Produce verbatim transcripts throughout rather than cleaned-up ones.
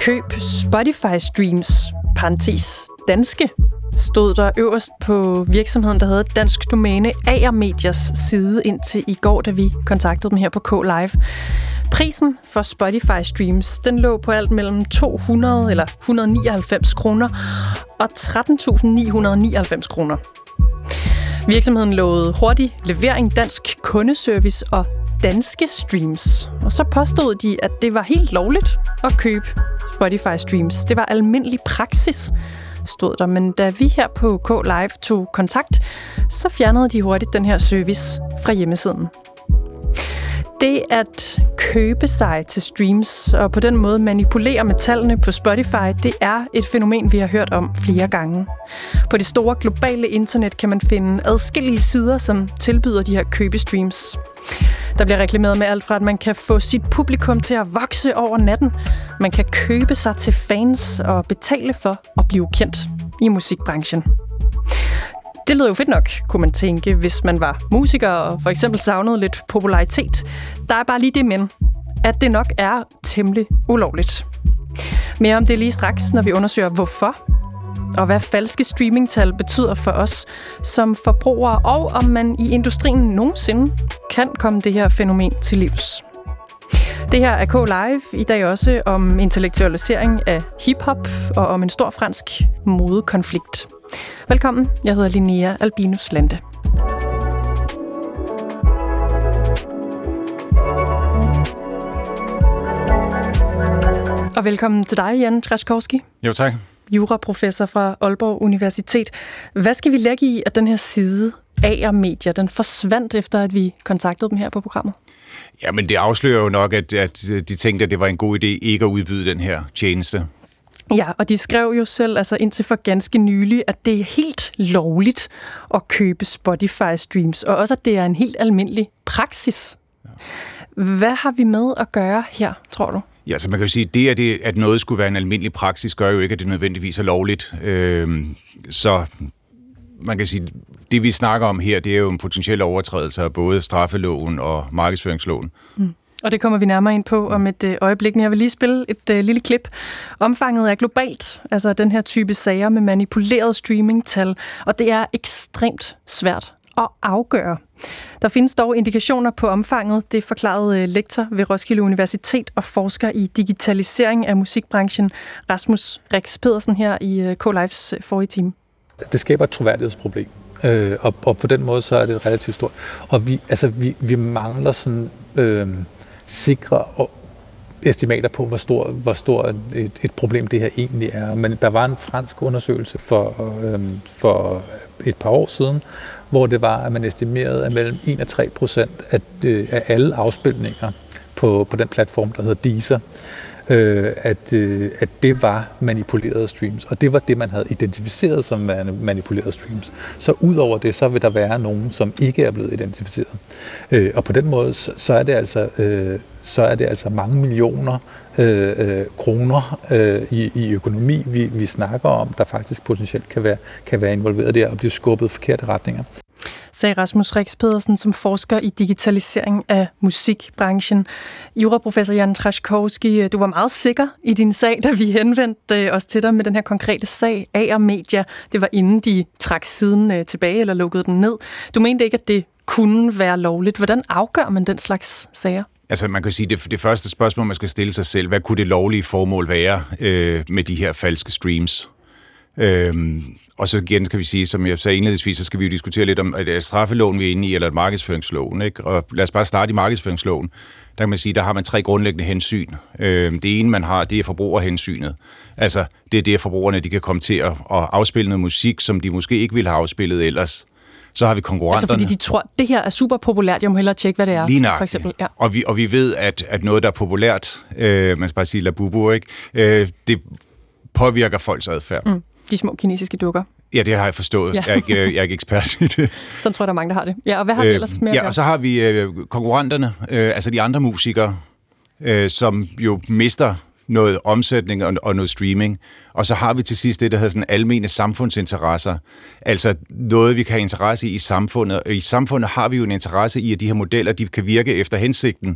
Køb Spotify streams, parentes danske, stod der øverst på virksomheden, der havde dansk domæne Ager Medias side indtil i går, da vi kontaktede dem her på K Live. Prisen for Spotify streams, den lå på alt mellem to hundrede eller et hundrede og nioghalvfems kroner og tretten tusind ni hundrede og nioghalvfems kroner. Virksomheden lovede hurtig levering, dansk kundeservice og danske streams. Og så påstod de, at det var helt lovligt at købe Spotify streams. Det var almindelig praksis, stod der. Men da vi her på K Live tog kontakt, så fjernede de hurtigt den her service fra hjemmesiden. Det at købe sig til streams og på den måde manipulere med tallene på Spotify, det er et fænomen, vi har hørt om flere gange. På det store globale internet kan man finde adskillige sider, som tilbyder de her købestreams. Der bliver reklameret med alt fra, at man kan få sit publikum til at vokse over natten. Man kan købe sig til fans og betale for at blive kendt i musikbranchen. Det lyder jo fedt nok, kunne man tænke, hvis man var musiker og for eksempel savnede lidt popularitet. Der er bare lige det men, at det nok er temmelig ulovligt. Mere om det lige straks, når vi undersøger hvorfor, og hvad falske streamingtal betyder for os som forbrugere, og om man i industrien nogensinde kan komme det her fænomen til livs. Det her er K Live, i dag også om intellektualisering af hiphop og om en stor fransk modekonflikt. Velkommen, jeg hedder Linnea Albinus Lande. Og velkommen til dig, Jan Trzaskowski. Jo, tak. Juraprofessor fra Aalborg Universitet. Hvad skal vi lægge i, at den her side, Ager Media, den forsvandt efter, at vi kontaktede dem her på programmet? Jamen, det afslører jo nok, at, at de tænkte, at det var en god idé ikke at udbyde den her tjeneste. Ja, og de skrev jo selv altså indtil for ganske nylig, at det er helt lovligt at købe Spotify-streams, og også at det er en helt almindelig praksis. Ja. Hvad har vi med at gøre her, tror du? Ja, så man kan jo sige, at det, at, det, at noget skulle være en almindelig praksis, gør jo ikke, at det nødvendigvis er lovligt. Øhm, så man kan sige, det vi snakker om her, det er jo en potentiel overtrædelse af både straffeloven og markedsføringsloven. Mm. Og det kommer vi nærmere ind på om et øh, øjeblik. Jeg vil lige spille et øh, lille klip. Omfanget er globalt, altså den her type sager med manipuleret streamingtal, og det er ekstremt svært at afgøre. Der findes dog indikationer på omfanget. Det forklarede øh, lektor ved Roskilde Universitet og forsker i digitalisering af musikbranchen, Rasmus Rix Pedersen, her i øh, K Lives øh, forrige time. Det skaber et troværdighedsproblem, øh, og, og på den måde så er det relativt stort. Og vi, altså, vi, vi mangler sådan øh, sikre og estimater på, hvor stor, hvor stor et, et problem det her egentlig er. Men der var en fransk undersøgelse for, øh, for et par år siden, hvor det var, at man estimerede, at mellem en og tre procent af, øh, af alle afspilninger på, på den platform, der hedder Deezer, Øh, at, øh, at det var manipulerede streams, og det var det, man havde identificeret som manipulerede streams. Så ud over det, så vil der være nogen, som ikke er blevet identificeret. Øh, og på den måde, så, så, er det altså, øh, så er det altså mange millioner øh, øh, kroner øh, i, i økonomi, vi, vi snakker om, der faktisk potentielt kan være, kan være involveret der og blive skubbet i forkerte retninger. Sagde Rasmus Rix Pedersen, som forsker i digitalisering af musikbranchen. Juraprofessor Jan Trzaskowski, du var meget sikker i din sag, da vi henvendte os til dig med den her konkrete sag, Ager Media. Det var inden de trak siden tilbage eller lukkede den ned. Du mente ikke, at det kunne være lovligt. Hvordan afgør man den slags sager? Altså man kan sige, det, det første spørgsmål, man skal stille sig selv, hvad kunne det lovlige formål være øh, med de her falske streams? Øhm, og så igen kan vi sige, som jeg sagde indledningsvis, så skal vi jo diskutere lidt om, at det er straffeloven, vi er inde i, eller markedsføringsloven, ikke? Og lad os bare starte i markedsføringsloven. Der kan man sige, der har man tre grundlæggende hensyn. Øhm, det ene, man har, det er forbrugerhensynet. Altså, det er det, at forbrugerne de kan komme til at, at afspille noget musik, som de måske ikke ville have afspillet ellers. Så har vi konkurrenterne. Altså fordi de tror, det her er super populært, jeg må hellere tjekke, hvad det er. Lige nøjagtigt. For eksempel. Ja. Og, vi, og vi ved, at, at noget, der er populært, øh, man skal bare sige labubu, ikke? Øh, det påvirker folks adfærd. Mm. De små kinesiske dukker. Ja, det har jeg forstået. Ja. Jeg, er ikke, jeg er ikke ekspert i det. Sådan tror jeg, der er mange, der har det. Ja, og hvad har vi øh, ellers mere? Ja, og så har vi øh, konkurrenterne, øh, altså de andre musikere, øh, som jo mister noget omsætning og, og noget streaming. Og så har vi til sidst det, der hedder sådan almene samfundsinteresser. Altså noget, vi kan have interesse i i samfundet. Og i samfundet har vi jo en interesse i, at de her modeller, de kan virke efter hensigten.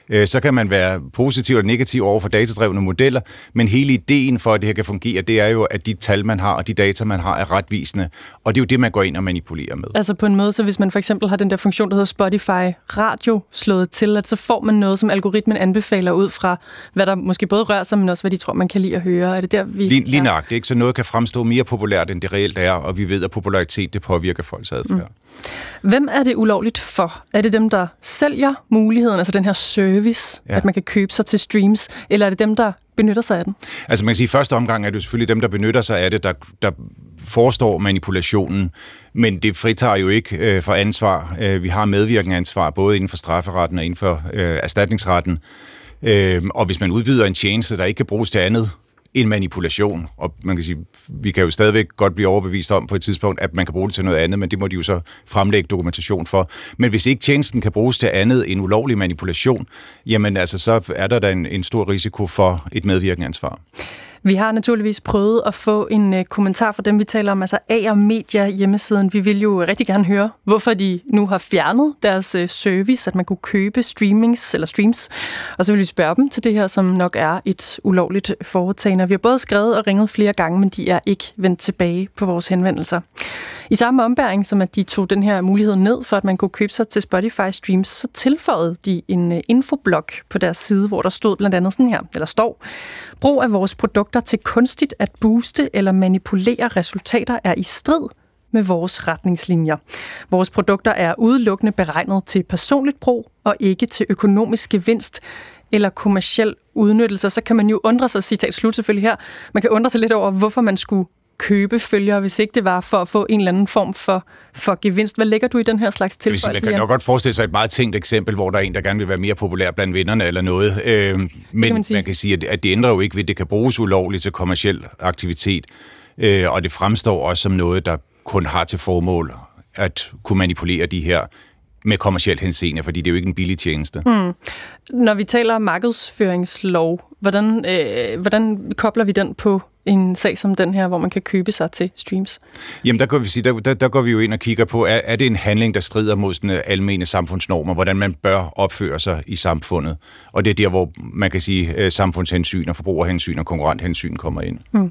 Øh, så kan man være positiv og negativ over for datadrevne modeller, men hele ideen for, at det her kan fungere, det er jo, at de tal, man har, og de data, man har, er retvisende, og det er jo det, man går ind og manipulerer med. Altså på en måde, så hvis man for eksempel har den der funktion, der hedder Spotify Radio slået til, at så får man noget, som algoritmen anbefaler ud fra, hvad der måske både rører sig, men også hvad de tror, man kan lide at høre. Er det der, vi... Lige, lige nøjagtigt, ikke? Så noget kan fremstå mere populært, end det reelt er, og vi ved, at popularitet, det påvirker folks adfærd. Mm. Hvem er det ulovligt for? Er det dem, der sælger muligheden, altså den her service, ja. At man kan købe sig til streams, eller er det dem, der benytter sig af den? Altså man kan sige, at i første omgang er det selvfølgelig dem, der benytter sig af det, der, der forestår manipulationen, men det fritager jo ikke øh, for ansvar. Øh, vi har medvirkende ansvar, både inden for strafferetten og inden for øh, erstatningsretten. Øh, og hvis man udbyder en tjeneste, der ikke kan bruges til andet, en manipulation, og man kan sige, vi kan jo stadigvæk godt blive overbevist om på et tidspunkt, at man kan bruge det til noget andet, men det må de jo så fremlægge dokumentation for. Men hvis ikke tjenesten kan bruges til andet end ulovlig manipulation, jamen altså, så er der da en, en stor risiko for et medvirkende ansvar. Vi har naturligvis prøvet at få en uh, kommentar fra dem, vi taler om, altså A R Media hjemmesiden. Vi vil jo rigtig gerne høre, hvorfor de nu har fjernet deres uh, service, at man kunne købe streamings eller streams. Og så vil vi spørge dem til det her, som nok er et ulovligt foretagende. Vi har både skrevet og ringet flere gange, men de er ikke vendt tilbage på vores henvendelser. I samme ombæring, som at de tog den her mulighed ned, for at man kunne købe sig til Spotify streams, så tilføjede de en uh, infoblog på deres side, hvor der stod blandt andet sådan her, eller står: brug af vores produkter til kunstigt at booste eller manipulere resultater er i strid med vores retningslinjer. Vores produkter er udelukkende beregnet til personligt brug og ikke til økonomisk gevinst eller kommerciel udnyttelse. Så kan man jo undre sig, citat slut selvfølgelig her, man kan undre sig lidt over, hvorfor man skulle købe følgere, hvis ikke det var for at få en eller anden form for, for gevinst. Hvad lægger du i den her slags tilføjelse? Man kan nok godt forestille sig et meget tænkt eksempel, hvor der er en, der gerne vil være mere populær blandt vennerne eller noget. Øh, men man, man kan sige, at, at det ændrer jo ikke ved, at det kan bruges ulovligt til kommerciel aktivitet. Øh, og det fremstår også som noget, der kun har til formål at kunne manipulere de her med kommercielt henseende, fordi det er jo ikke en billig tjeneste. Hmm. Når vi taler om markedsføringslov, hvordan, øh, hvordan kobler vi den på en sag som den her, hvor man kan købe sig til streams? Jamen, der går vi, sige, der, der, der går vi jo ind og kigger på, er, er det en handling, der strider mod sådan almene samfundsnormer, hvordan man bør opføre sig i samfundet? Og det er der, hvor man kan sige, samfundshensyn og forbrugerhensyn og konkurrenthensyn kommer ind. Hmm.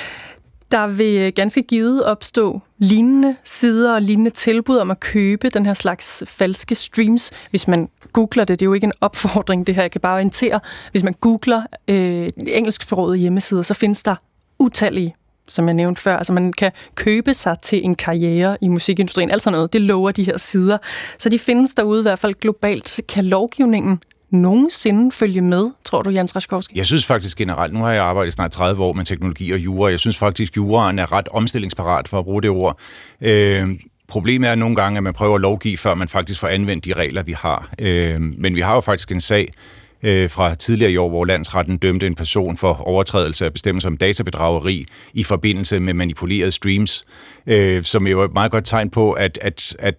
Der vil ganske givet opstå lignende sider og lignende tilbud om at købe den her slags falske streams. Hvis man googler det, det er jo ikke en opfordring, det her, jeg kan bare orientere. Hvis man googler øh, engelsksprogede hjemmesider, så findes der utallige, som jeg nævnte før. Altså man kan købe sig til en karriere i musikindustrien, altså noget. Det lover de her sider. Så de findes derude i hvert fald globalt. Kan lovgivningen nogensinde følge med, tror du, Jan Trzaskowski? Jeg synes faktisk generelt, nu har jeg arbejdet snart tredive år med teknologi og jura, jeg synes faktisk, at juraen er ret omstillingsparat, for at bruge det ord. Øh, problemet er nogle gange, at man prøver at lovgive, før man faktisk får anvendt de regler, vi har. Øh, men vi har jo faktisk en sag øh, fra tidligere i år, hvor landsretten dømte en person for overtrædelse af bestemmelser om databedrageri i forbindelse med manipulerede streams, øh, som jo er et meget godt tegn på, at, at, at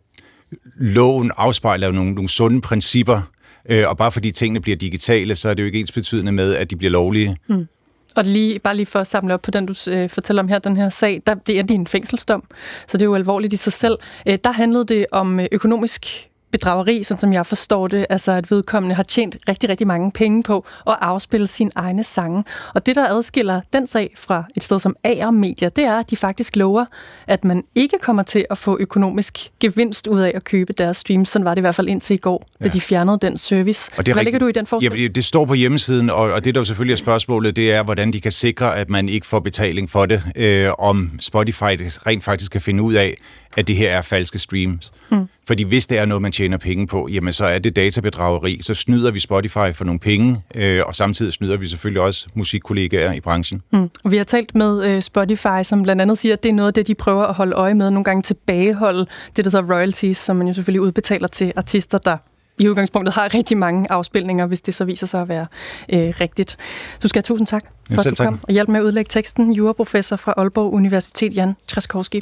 loven afspejler nogle, nogle sunde principper. Og bare fordi tingene bliver digitale, så er det jo ikke ensbetydende med, at de bliver lovlige. Mm. Og lige, bare lige for at samle op på den, du øh, fortæller om her, den her sag, der, det er din fængselsdom, så det er jo alvorligt i sig selv. Øh, der handlede det om øh, økonomisk bedrageri, sådan som jeg forstår det, altså at vedkommende har tjent rigtig, rigtig mange penge på at afspille sine egne sange. Og det, der adskiller den sag fra et sted som A R Media, det er, at de faktisk lover, at man ikke kommer til at få økonomisk gevinst ud af at købe deres streams. Sådan var det i hvert fald indtil i går, da ja. de fjernede den service. Og det Hvad lægger du i den forskel? Ja, det står på hjemmesiden, og, og det, der jo selvfølgelig er spørgsmålet, det er, hvordan de kan sikre, at man ikke får betaling for det, øh, om Spotify rent faktisk kan finde ud af, at det her er falske streams. Mm. Fordi hvis det er noget, man tjener penge på, jamen så er det databedrageri. Så snyder vi Spotify for nogle penge, øh, og samtidig snyder vi selvfølgelig også musikkollegaer i branchen. Mm. Og vi har talt med øh, Spotify, som blandt andet siger, at det er noget af det, de prøver at holde øje med. Nogle gange tilbageholde det, der hedder royalties, som man jo selvfølgelig udbetaler til artister, der i udgangspunktet har rigtig mange afspilninger, hvis det så viser sig at være øh, rigtigt. Du skal have tusind tak for, at du kom og hjælpe med at udlægge teksten. Juraprofessor fra Aalborg Universitet, Jan Trzaskowski.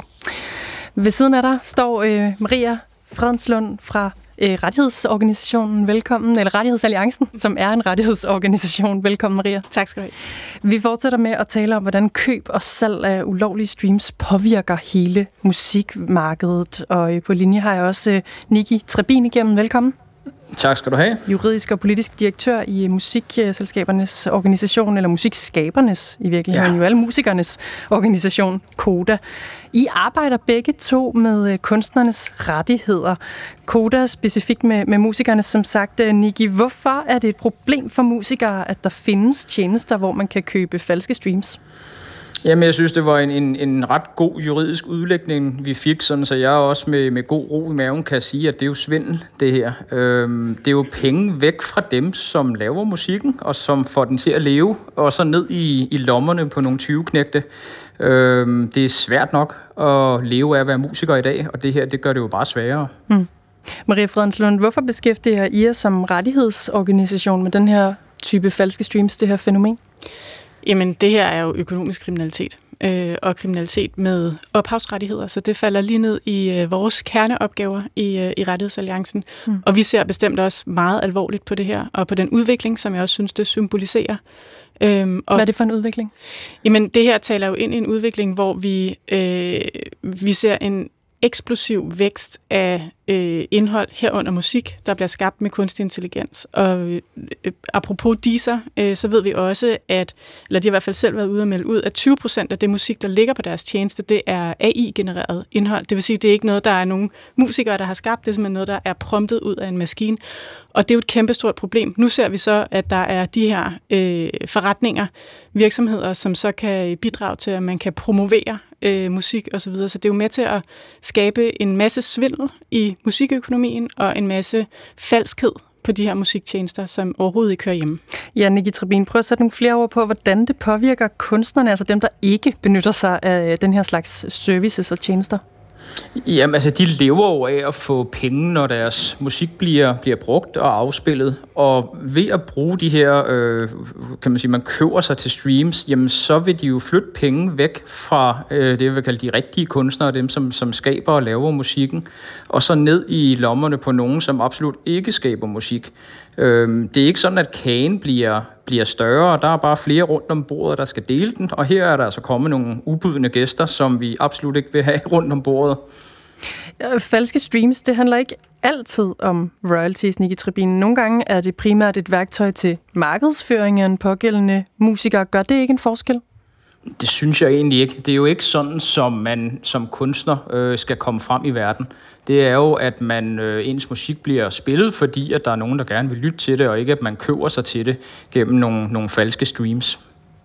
Ved siden af dig står øh, Maria Fredenslund fra øh, Rettighedsorganisationen. Velkommen, eller Rettighedsalliancen, som er en rettighedsorganisation. Velkommen, Maria. Tak skal du have. Vi fortsætter med at tale om, hvordan køb og salg af ulovlige streams påvirker hele musikmarkedet. Og øh, på linje har jeg også øh, Nikki Trebin igennem. Velkommen. Tak skal du have. Juridisk og politisk direktør i musikselskabernes organisation, eller musikskabernes i virkeligheden, ja. Jo alle musikernes organisation, Koda. I arbejder begge to med kunstnernes rettigheder. Koda specifikt med, med musikerne, som sagt. Nikki, hvorfor er det et problem for musikere, at der findes tjenester, hvor man kan købe falske streams? Jamen, jeg synes, det var en, en, en ret god juridisk udlægning, vi fik, sådan, så jeg også med, med god ro i maven kan sige, at det er jo svindel, det her. Øhm, det er jo penge væk fra dem, som laver musikken, og som får den til at leve, og så ned i, i lommerne på nogle tyveknægte. Øhm, det er svært nok at leve af at være musiker i dag, og det her, det gør det jo bare sværere. Mm. Maria Fredenslund, hvorfor beskæftiger I jer som rettighedsorganisation med den her type falske streams, det her fænomen? Jamen, det her er jo økonomisk kriminalitet, øh, og kriminalitet med ophavsrettigheder, så det falder lige ned i øh, vores kerneopgaver i, øh, i Rettighedsalliancen. Mm. Og vi ser bestemt også meget alvorligt på det her, og på den udvikling, som jeg også synes, det symboliserer. Øhm, og, Hvad er det for en udvikling? Jamen, det her taler jo ind i en udvikling, hvor vi, øh, vi ser en eksplosiv vækst af øh, indhold herunder musik, der bliver skabt med kunstig intelligens. Og øh, apropos Deezer, øh, så ved vi også, at, eller de har i hvert fald selv været ude og melde ud, at tyve procent af det musik, der ligger på deres tjeneste, det er A I-genereret indhold. Det vil sige, det er ikke noget, der er nogen musikere, der har skabt. Det er simpelthen noget, der er promptet ud af en maskine. Og det er jo et kæmpestort problem. Nu ser vi så, at der er de her øh, forretninger, virksomheder, som så kan bidrage til, at man kan promovere øh, musik osv. Så videre. Så det er jo med til at skabe en masse svindel i musikøkonomien og en masse falskhed på de her musiktjenester, som overhovedet ikke hører hjemme. Ja, Nikki Trebin, prøv at sætte nogle flere ord på, hvordan det påvirker kunstnerne, altså dem, der ikke benytter sig af den her slags services og tjenester. Jamen, altså, de lever jo af at få penge, når deres musik bliver, bliver brugt og afspillet. Og ved at bruge de her, øh, kan man sige, man køber sig til streams, jamen, så vil de jo flytte penge væk fra øh, det, jeg vil kalde de rigtige kunstnere, dem som, som skaber og laver musikken, og så ned i lommerne på nogen, som absolut ikke skaber musik. Øh, det er ikke sådan, at kagen bliver, bliver større, der er bare flere rundt om bordet, der skal dele den, og her er der altså kommet nogle ubudne gæster, som vi absolut ikke vil have rundt om bordet. Falske streams, det handler ikke altid om royalties, Nikki Trebin. Nogle gange er det primært et værktøj til markedsføring af en pågældende musiker. Gør det ikke en forskel? Det synes jeg egentlig ikke. Det er jo ikke sådan, som man som kunstner øh, skal komme frem i verden. Det er jo, at man øh, ens musik bliver spillet, fordi at der er nogen, der gerne vil lytte til det, og ikke at man køber sig til det gennem nogle, nogle falske streams.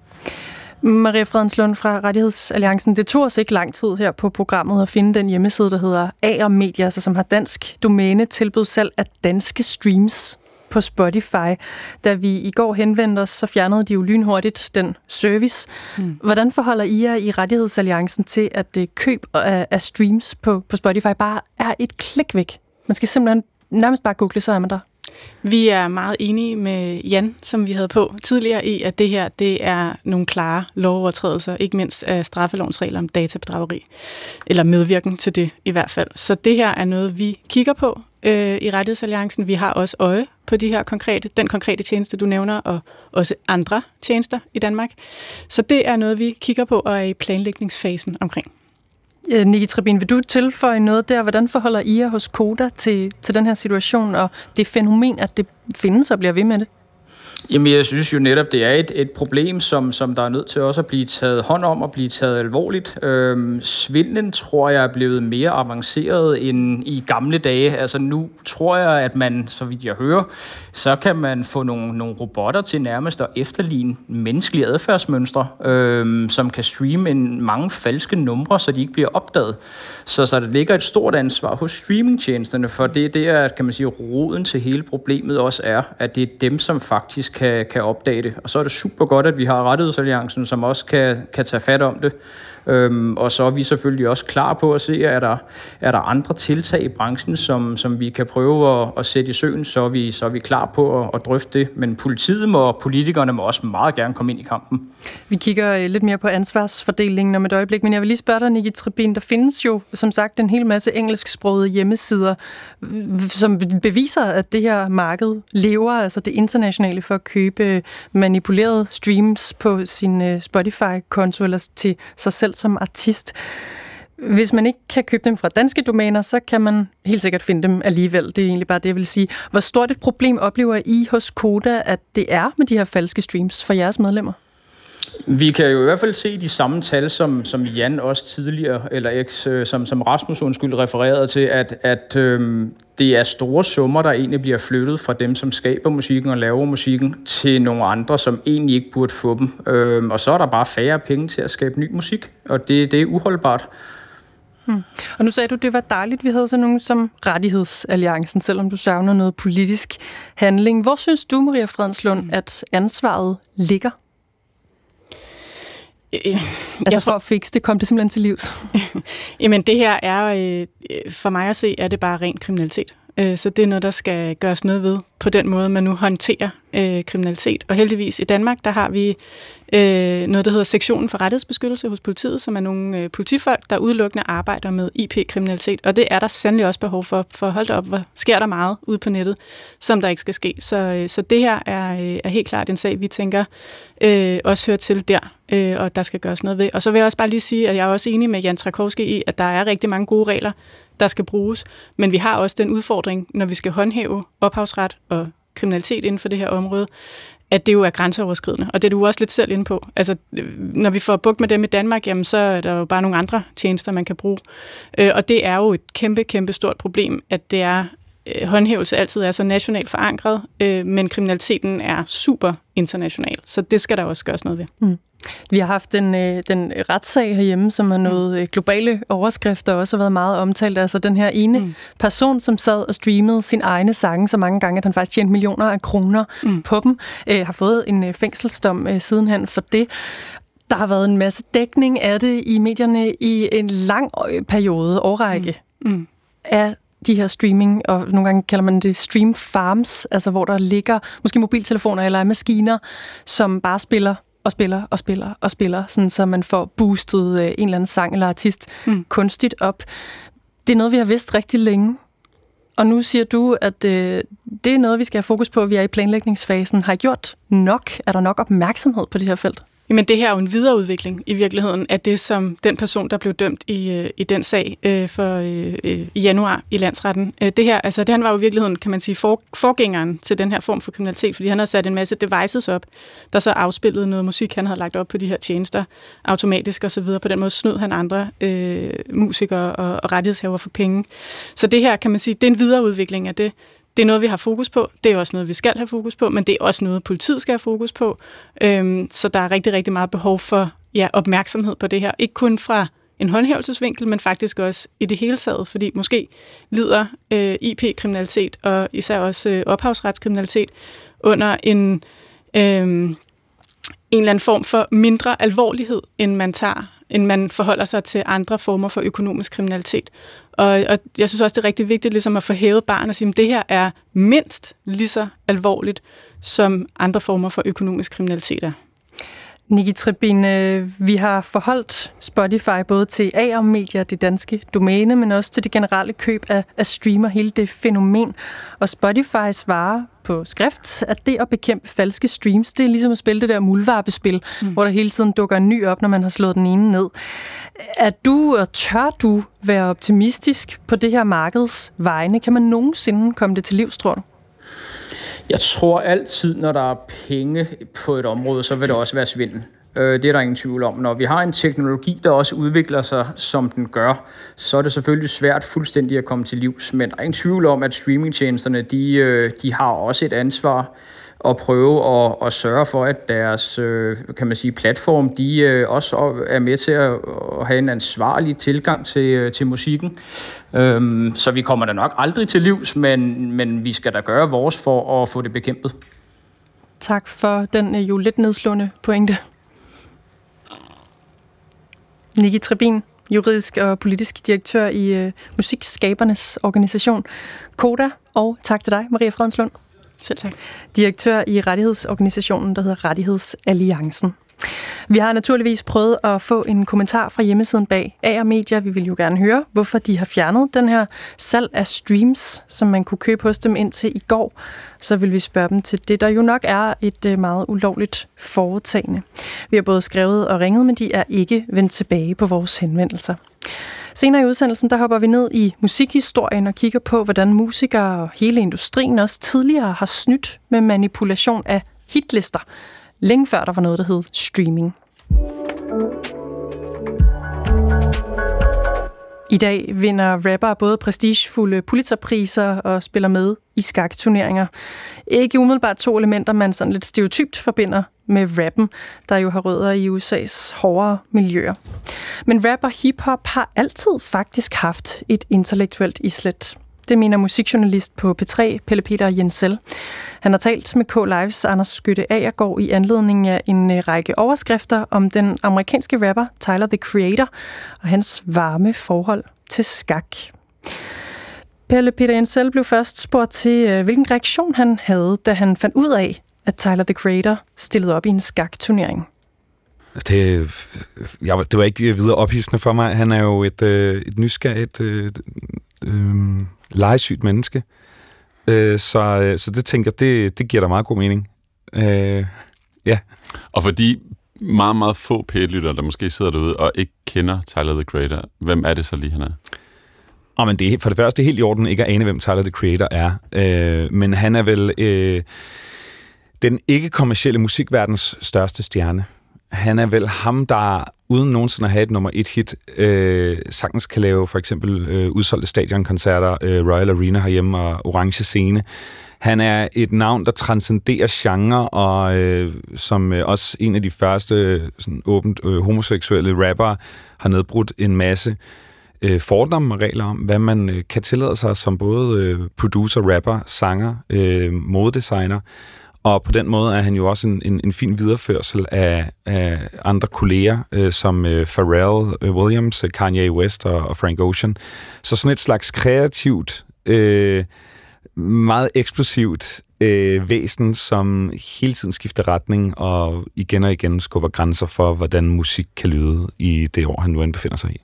Maria Fredenslund fra Rettighedsalliancen, det tog os ikke lang tid her på programmet at finde den hjemmeside, der hedder A R Media, altså som har dansk domæne, tilbud salg af danske streams på Spotify. Da vi i går henvendte os, så fjernede de jo lynhurtigt den service. Mm. Hvordan forholder I jer i Rettighedsalliancen til, at køb af, af streams på, på Spotify bare er et klik væk? Man skal simpelthen nærmest bare google, så er man der. Vi er meget enige med Jan, som vi havde på tidligere, i, at det her det er nogle klare lovovertrædelser, ikke mindst af straffelovens regler om databedrageri, eller medvirken til det i hvert fald. Så det her er noget, vi kigger på øh, i Rettighedsalliancen. Vi har også øje på de her konkrete, den konkrete tjeneste, du nævner, og også andre tjenester i Danmark. Så det er noget, vi kigger på og er i planlægningsfasen omkring. Nikki Trebin, vil du tilføje noget der? Hvordan forholder I jer hos Koda til, til den her situation og det fænomen, at det findes og bliver ved med det? Jamen, jeg synes jo netop, det er et, et problem, som, som der er nødt til også at blive taget hånd om og blive taget alvorligt. Øhm, svindlen tror jeg er blevet mere avanceret end i gamle dage. Altså nu tror jeg, at man, så vidt jeg hører, så kan man få nogle, nogle robotter til nærmest at efterligne menneskelige adfærdsmønstre, øhm, som kan streame en mange falske numre, så de ikke bliver opdaget. Så, så der ligger et stort ansvar hos streamingtjenesterne, for det, det er, kan man sige, roden til hele problemet også er, at det er dem, som faktisk Kan, kan opdage det. Og så er det super godt, at vi har Rettighedsalliancen, som også kan, kan tage fat om det. Øhm, og så er vi selvfølgelig også klar på at se, er der, er der andre tiltag i branchen, som, som vi kan prøve at, at sætte i søen, så er vi, så er vi klar på at, at drøfte det. Men politiet og politikerne må også meget gerne komme ind i kampen. Vi kigger lidt mere på ansvarsfordelingen om et øjeblik, men jeg vil lige spørge dig, Nikki Trebin, der findes jo som sagt en hel masse engelsksprogede hjemmesider, som beviser, at det her marked lever, altså det internationale, for at købe manipulerede streams på sin Spotify-konto eller til sig selv som artist. Hvis man ikke kan købe dem fra danske domæner, så kan man helt sikkert finde dem alligevel. Det er egentlig bare det, jeg vil sige. Hvor stort et problem oplever I hos Koda, at det er med de her falske streams for jeres medlemmer? Vi kan jo i hvert fald se de samme tal, som, som Jan også tidligere, eller X, som, som Rasmus undskyld refererede til, at, at øhm, det er store summer, der egentlig bliver flyttet fra dem, som skaber musikken og laver musikken, til nogle andre, som egentlig ikke burde få dem. Øhm, og så er der bare færre penge til at skabe ny musik, og det, det er uholdbart. Hmm. Og nu sagde du, det var dejligt, vi havde sådan nogen som Rettighedsalliancen, selvom du savner noget politisk handling. Hvor synes du, Maria Fredenslund, at ansvaret ligger? Jeg altså for at fikse det, kom det simpelthen til livs? Jamen det her er, øh, for mig at se, er det bare ren kriminalitet. Øh, så det er noget, der skal gøres noget ved på den måde, man nu håndterer øh, kriminalitet. Og heldigvis i Danmark, der har vi øh, noget, der hedder Sektionen for Rettighedsbeskyttelse hos politiet, som er nogle øh, politifolk, der udelukkende arbejder med I P-kriminalitet. Og det er der sandelig også behov for, for hold da op, hvor sker der meget ude på nettet, som der ikke skal ske. Så, øh, så det her er, øh, er helt klart en sag, vi tænker øh, også hører til der, øh, og der skal gøres noget ved. Og så vil jeg også bare lige sige, at jeg er også enig med Jan Trakowski i, at der er rigtig mange gode regler, der skal bruges. Men vi har også den udfordring, når vi skal håndhæve ophavsret og kriminalitet inden for det her område, at det jo er grænseoverskridende. Og det er du også lidt selv inde på. Altså, når vi får bugt med dem i Danmark, jamen, så er der jo bare nogle andre tjenester, man kan bruge. Og det er jo et kæmpe, kæmpe stort problem, at det er håndhævelse altid er så nationalt forankret, men kriminaliteten er super international. Så det skal der også gøres noget ved. Mm. Vi har haft den, den retssag herhjemme, som har nået globale overskrifter, og også har været meget omtalt. Altså den her ene mm. person, som sad og streamede sin egne sange så mange gange, at han faktisk tjente millioner af kroner mm. på dem, øh, har fået en fængselsdom øh, sidenhen for det. Der har været en masse dækning af det i medierne i en lang periode, årrække, mm. Mm. af de her streaming, og nogle gange kalder man det stream farms, altså hvor der ligger måske mobiltelefoner eller maskiner, som bare spiller og spiller og spiller og spiller, sådan så man får boostet en eller anden sang eller artist mm. kunstigt op. Det er noget, vi har vidst rigtig længe. Og nu siger du, at øh, det er noget, vi skal have fokus på, vi er i planlægningsfasen. Har I gjort nok? Er der nok opmærksomhed på det her felt? Jamen det her er jo en videreudvikling i virkeligheden af det, som den person, der blev dømt i, i den sag øh, for øh, i januar i landsretten. Øh, det her, altså det han var jo i virkeligheden, kan man sige, for, forgængeren til den her form for kriminalitet, fordi han havde sat en masse devices op, der så afspillede noget musik, han havde lagt op på de her tjenester automatisk og så videre. På den måde snød han andre øh, musikere og, og rettighedshaver for penge. Så det her, kan man sige, det er en videreudvikling af det. Det er noget, vi har fokus på. Det er også noget, vi skal have fokus på, men det er også noget, politiet skal have fokus på. Øhm, så der er rigtig, rigtig meget behov for ja, opmærksomhed på det her. Ikke kun fra en håndhævelsesvinkel, men faktisk også i det hele taget, fordi måske lider øh, I P-kriminalitet og især også øh, ophavsretskriminalitet under en, øh, en eller anden form for mindre alvorlighed, end man tager, end man forholder sig til andre former for økonomisk kriminalitet. Og, og jeg synes også, det er rigtig vigtigt ligesom at få hævet barn og sige, at det her er mindst lige så alvorligt, som andre former for økonomisk kriminalitet er. Nikki Trebin, vi har forholdt Spotify både til A R Media, det danske domæne, men også til det generelle køb af, af streamer, hele det fænomen. Og Spotify svarer på skrift, at det at bekæmpe falske streams, det er ligesom at spille det der muldvarpespil, mm. hvor der hele tiden dukker en ny op, når man har slået den ene ned. Er du og tør du være optimistisk på det her markeds vegne? Kan man nogensinde komme det til livs, tror du? Jeg tror altid, når der er penge på et område, så vil det også være svindel. Det er der ingen tvivl om. Når vi har en teknologi, der også udvikler sig, som den gør, så er det selvfølgelig svært fuldstændig at komme til livs. Men der er ingen tvivl om, at streamingtjenesterne, de, de har også et ansvar at prøve at, at sørge for, at deres kan man sige, platform, de også er med til at have en ansvarlig tilgang til, til musikken. Så vi kommer da nok aldrig til livs, men, men vi skal da gøre vores for at få det bekæmpet. Tak for den jo lidt nedslående pointe. Nikki Trebin, juridisk og politisk direktør i uh, Musikskabernes organisation Koda, og tak til dig, Maria Fredenslund. Selv tak. Direktør i rettighedsorganisationen, der hedder Rettighedsalliancen. Vi har naturligvis prøvet at få en kommentar fra hjemmesiden bag A R Media. Vi vil jo gerne høre, hvorfor de har fjernet den her salg af streams, som man kunne købe hos dem indtil i går. Så vil vi spørge dem til det, der jo nok er et meget ulovligt foretagende. Vi har både skrevet og ringet, men de er ikke vendt tilbage på vores henvendelser. Senere i udsendelsen, der hopper vi ned i musikhistorien og kigger på, hvordan musikere og hele industrien også tidligere har snydt med manipulation af hitlister, længe før der var noget, der hed streaming. I dag vinder rappere både prestigefulde Pulitzerpriser og spiller med i skakturneringer. Ikke umiddelbart to elementer, man sådan lidt stereotypt forbinder med rappen, der jo har rødder i U S A's hårdere miljøer. Men rap og hiphop har altid faktisk haft et intellektuelt islet. Det mener musikjournalist på P tre, Pelle Peter Jensel. Han har talt med K-Lives Anders Skytte Agergaard i anledning af en række overskrifter om den amerikanske rapper Tyler, the Creator og hans varme forhold til skak. Pelle Peter Jensel blev først spurgt til, hvilken reaktion han havde, da han fandt ud af, at Tyler, the Creator stillede op i en skakturnering. Det, jeg, det var ikke videre ophidsende for mig. Han er jo et, et nysgerrigt, et, øh, legesygt menneske. Øh, så, så det tænker det, det giver da meget god mening. Øh, ja. Og fordi meget, meget få P et-lyttere, der måske sidder derude og ikke kender Tyler, the Creator, hvem er det så lige, han er? Oh, men det er, for det første, det er helt i orden ikke at ane, hvem Tyler, the Creator er. Øh, men han er vel øh, den ikke-kommercielle musikverdens største stjerne. Han er vel ham, der uden nogensinde at have et nummer et hit, øh, sagtens kan lave for eksempel øh, udsolgte stadionkoncerter, øh, Royal Arena herhjemme og Orange Scene. Han er et navn, der transcenderer genre, og øh, som øh, også en af de første sådan, åbent øh, homoseksuelle rappere har nedbrudt en masse øh, fordomme og regler om, hvad man øh, kan tillade sig som både øh, producer, rapper, sanger, øh, modedesigner. Og på den måde er han jo også en, en, en fin videreførsel af, af andre kolleger, øh, som øh, Pharrell øh, Williams, Kanye West og, og Frank Ocean. Så sådan et slags kreativt, øh, meget eksplosivt øh, væsen, som hele tiden skifter retning og igen og igen skubber grænser for, hvordan musik kan lyde i det år, han nu end befinder sig i.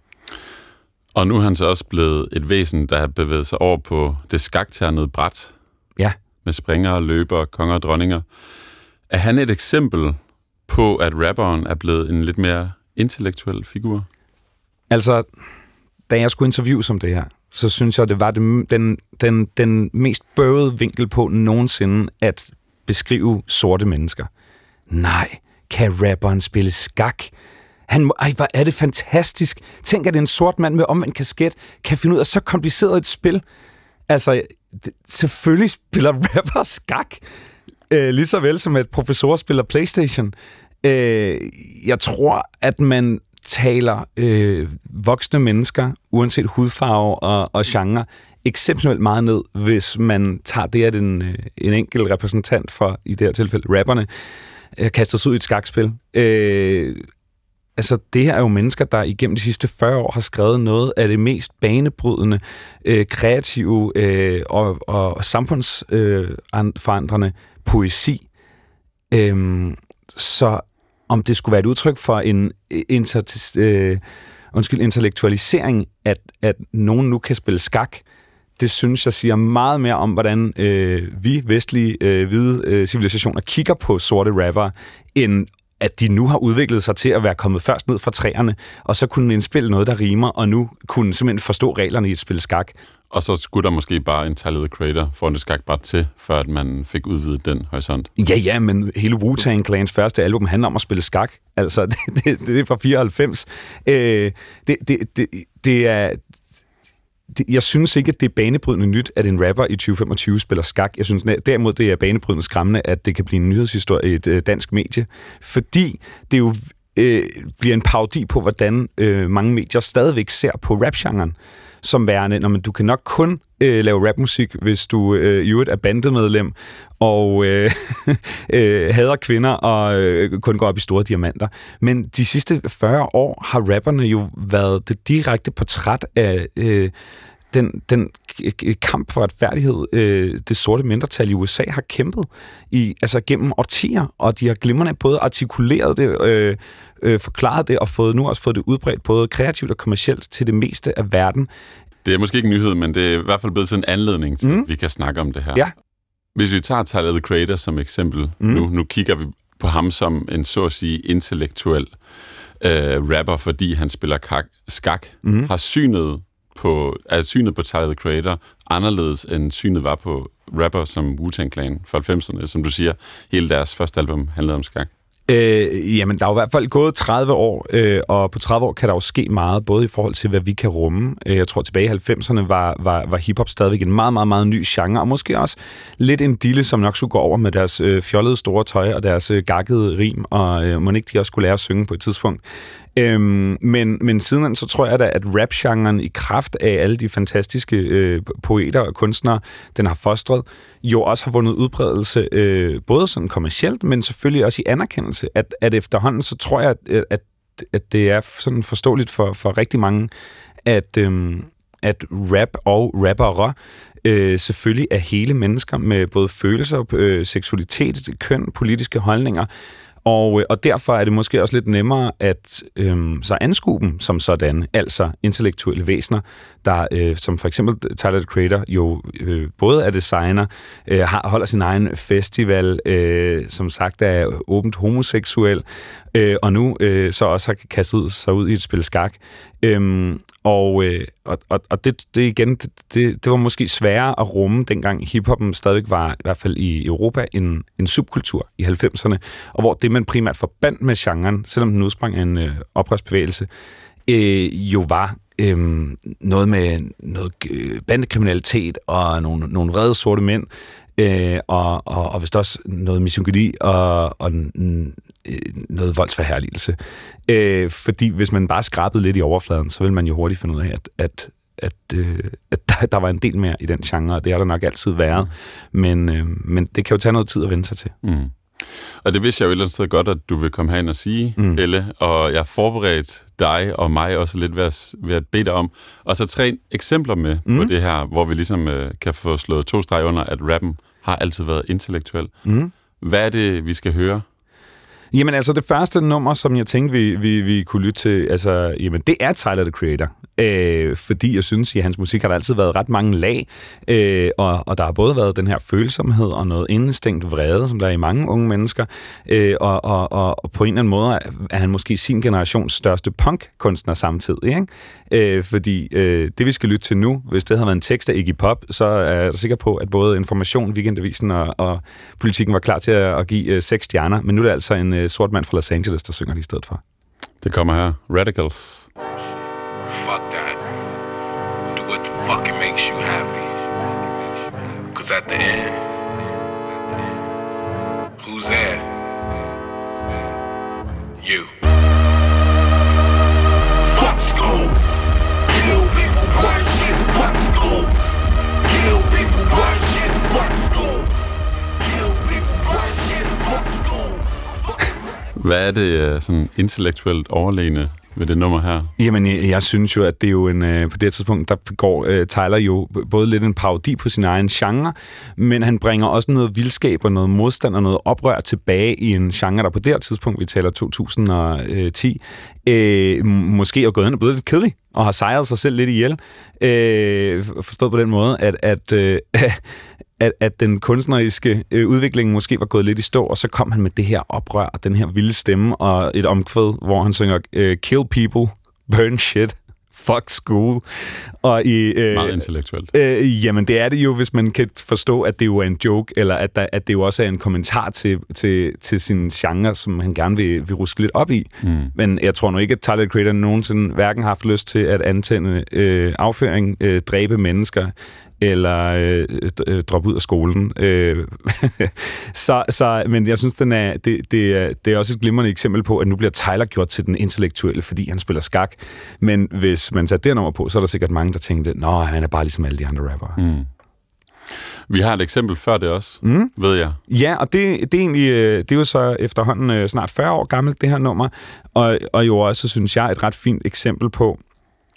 Og nu er han så også blevet et væsen, der har bevæget sig over på det skakternede bræt. Ja. Med springere, løbere, konger og dronninger. Er han et eksempel på, at rapperen er blevet en lidt mere intellektuel figur? Altså, da jeg skulle interviews om det her, så synes jeg, det var det, den, den, den mest bøvede vinkel på nogensinde at beskrive sorte mennesker. Nej, kan rapperen spille skak? Han må, ej, hvor er det fantastisk. Tænk, at en sort mand med omvendt kasket kan finde ud af så kompliceret et spil. Altså, det, selvfølgelig spiller rapper skak, øh, lige så vel som at professorer spiller PlayStation. Øh, jeg tror, at man taler øh, voksne mennesker, uanset hudfarve og, og genre, exceptionelt meget ned, hvis man tager det, at en, en enkelt repræsentant for, i det her tilfælde, rapperne, øh, kaster sig ud i et skakspil. Øh, Altså, det her er jo mennesker, der igennem de sidste fyrre år har skrevet noget af det mest banebrydende, øh, kreative øh, og, og samfundsforandrende øh, poesi. Øhm, så om det skulle være et udtryk for en inter, øh, undskyld, intellektualisering, at, at nogen nu kan spille skak, det synes jeg siger meget mere om, hvordan øh, vi vestlige øh, hvide øh, civilisationer kigger på sorte rappere, end at de nu har udviklet sig til at være kommet først ned fra træerne, og så kunne indspille noget, der rimer, og nu kunne simpelthen forstå reglerne i et spil skak. Og så skulle der måske bare en Tyler, the Creator for en skakbræt til, før at man fik udvidet den horisont. Ja, ja, men hele Wu-Tang Clans første album handler om at spille skak. Altså, det, det, det er fra fireoghalvfems. Øh, det, det, det, det er... Jeg synes ikke, at det er banebrydende nyt, at en rapper i tyve femogtyve spiller skak. Jeg synes derimod, det er banebrydende skræmmende, at det kan blive en nyhedshistorie i et øh, dansk medie. Fordi det jo øh, bliver en parodi på, hvordan øh, mange medier stadigvæk ser på rapgenren som værende, når man, du kan nok kun øh, lave rapmusik, hvis du øh, i øvrigt er bandemedlem og øh, øh, hader kvinder og øh, kun går op i store diamanter. Men de sidste fyrre år har rapperne jo været det direkte portræt af øh, den, den kamp for retfærdighed, øh, det sorte mindretal i U S A har kæmpet i, altså gennem årtier, og de har glimrende både artikuleret det, øh, øh, forklaret det, og fået, nu også fået det udbredt både kreativt og kommercielt til det meste af verden. Det er måske ikke en nyhed, men det er i hvert fald blevet sådan en anledning til, mm. at vi kan snakke om det her. Ja. Hvis vi tager Tyler, the Creator som eksempel, mm. nu, nu kigger vi på ham som en, så at sige, intellektuel øh, rapper, fordi han spiller kak, skak, mm. har synet på, er synet på Tyler, the Creator anderledes end synet var på rapper som Wu-Tang Clan fra halvfemserne, som du siger, hele deres første album handlede om skak. Øh, jamen, der er jo i hvert fald gået tredive år, øh, og på tredive år kan der jo ske meget, både i forhold til, hvad vi kan rumme. Jeg tror, tilbage i halvfemserne var, var, var hiphop stadigvæk en meget, meget, meget ny genre, og måske også lidt en dille, som nok skulle gå over med deres øh, fjollede store tøj og deres øh, gakkede rim, og øh, må ikke de også skulle lære at synge på et tidspunkt. Øhm, men, men siden så tror jeg da, at rap-genren i kraft af alle de fantastiske øh, poeter og kunstnere, den har fostret, jo også har vundet udbredelse, øh, både sådan kommercielt, men selvfølgelig også i anerkendelse. At, at efterhånden, så tror jeg, at, at, at det er sådan forståeligt for, for rigtig mange, at, øh, at rap og rappere øh, selvfølgelig er hele mennesker med både følelser, øh, seksualitet, køn, politiske holdninger. Og, og derfor er det måske også lidt nemmere at øhm, så anskue dem som sådan, altså intellektuelle væsener, der øh, som for eksempel Tyler, the Creator, jo øh, både er designer, øh, har, holder sin egen festival, øh, som sagt er åbent homoseksuel, øh, og nu øh, så også har kastet sig ud i et spil skak. Øhm, og, øh, og, og det, det igen, det, det var måske sværere at rumme, dengang hiphoppen stadig var, i hvert fald i Europa, en, en subkultur i halvfemserne, og hvor det, man primært forbandt med genren, selvom den udsprang af en øh, oprørsbevægelse, øh, jo var øh, noget med noget øh, bandekriminalitet og nogle, nogle vrede sorte mænd, øh, og, og, og vist også noget misogyni og, og noget voldsforherligelse. Øh, fordi hvis man bare skrabede lidt i overfladen, så vil man jo hurtigt finde ud af, at, at, at, øh, at der, der var en del mere i den genre, og det har der nok altid været. Men, øh, men det kan jo tage noget tid at vende sig til. Mm. Og det vidste jeg jo et eller andet sted godt, at du vil komme herind og sige, mm. Elle, og jeg har forberedt dig og mig også lidt ved at, ved at bede dig om, og så tre eksempler med mm. på det her, hvor vi ligesom øh, kan få slået to streger under, at rappen har altid været intellektuel. Mm. Hvad er det, vi skal høre? Jamen altså, det første nummer, som jeg tænkte, vi, vi, vi kunne lytte til, altså, jamen, det er Tyler, the Creator. Øh, fordi jeg synes, i hans musik har der altid været ret mange lag, øh, og, og der har både været den her følsomhed og noget indestængt vrede, som der er i mange unge mennesker, øh, og, og, og, og på en eller anden måde er han måske sin generations største punk-kunstner samtidig, ikke? Øh, fordi øh, det, vi skal lytte til nu, hvis det havde været en tekst af Iggy Pop, så er jeg sikker på, at både Information, Weekendavisen og, og Politikken var klar til at, at give øh, seks stjerner, men nu er det altså en øh, sort mand fra Los Angeles, der synger det i stedet for. Det kommer her. Radicals. Fuck that. Do what the fucking makes you happy. Cause at the end, who's there? You. Fuck school. Kill people, burn shit. Fuck school. Kill people, burn shit. Fuck school. Kill people, burn shit. Fuck school. Hvad er det sådan intellektuelt overlegne ved det nummer her? Jamen, jeg, jeg synes jo, at det er jo en, øh, på det tidspunkt, der går øh, Tyler jo både lidt en parodi på sin egen genre, men han bringer også noget vildskab og noget modstand og noget oprør tilbage i en genre, der på det her tidspunkt, vi taler to tusind og ti, øh, måske er gået ind og blevet lidt kedelig, og har sejret sig selv lidt ihjel. Øh, forstået på den måde, at, at øh, At, at den kunstneriske øh, udvikling måske var gået lidt i stå, og så kom han med det her oprør, og den her vilde stemme, og et omkvæd, hvor han synger, øh, kill people, burn shit, fuck school. Og i, øh, Meget intellektuelt. Øh, jamen, det er det jo, hvis man kan forstå, at det jo er en joke, eller at, der, at det jo også er en kommentar til, til, til sin genre, som han gerne vil, vil ruske lidt op i. Mm. Men jeg tror nu ikke, at Tyler, the Creator nogensinde hverken har haft lyst til at antænde øh, afføring, øh, dræbe mennesker, eller øh, droppe ud af skolen. Øh, så, så, men jeg synes, den er, det, det, er, det er også et glimrende eksempel på, at nu bliver Tyler gjort til den intellektuelle, fordi han spiller skak. Men hvis man satte det nummer på, så er der sikkert mange, der tænkte, nå, han er bare ligesom alle de andre rappere. Mm. Vi har et eksempel før det også, mm. ved jeg. Ja, og det, det, er egentlig, det er jo så efterhånden snart fyrre år gammelt, det her nummer, og, og jo også, synes jeg, et ret fint eksempel på,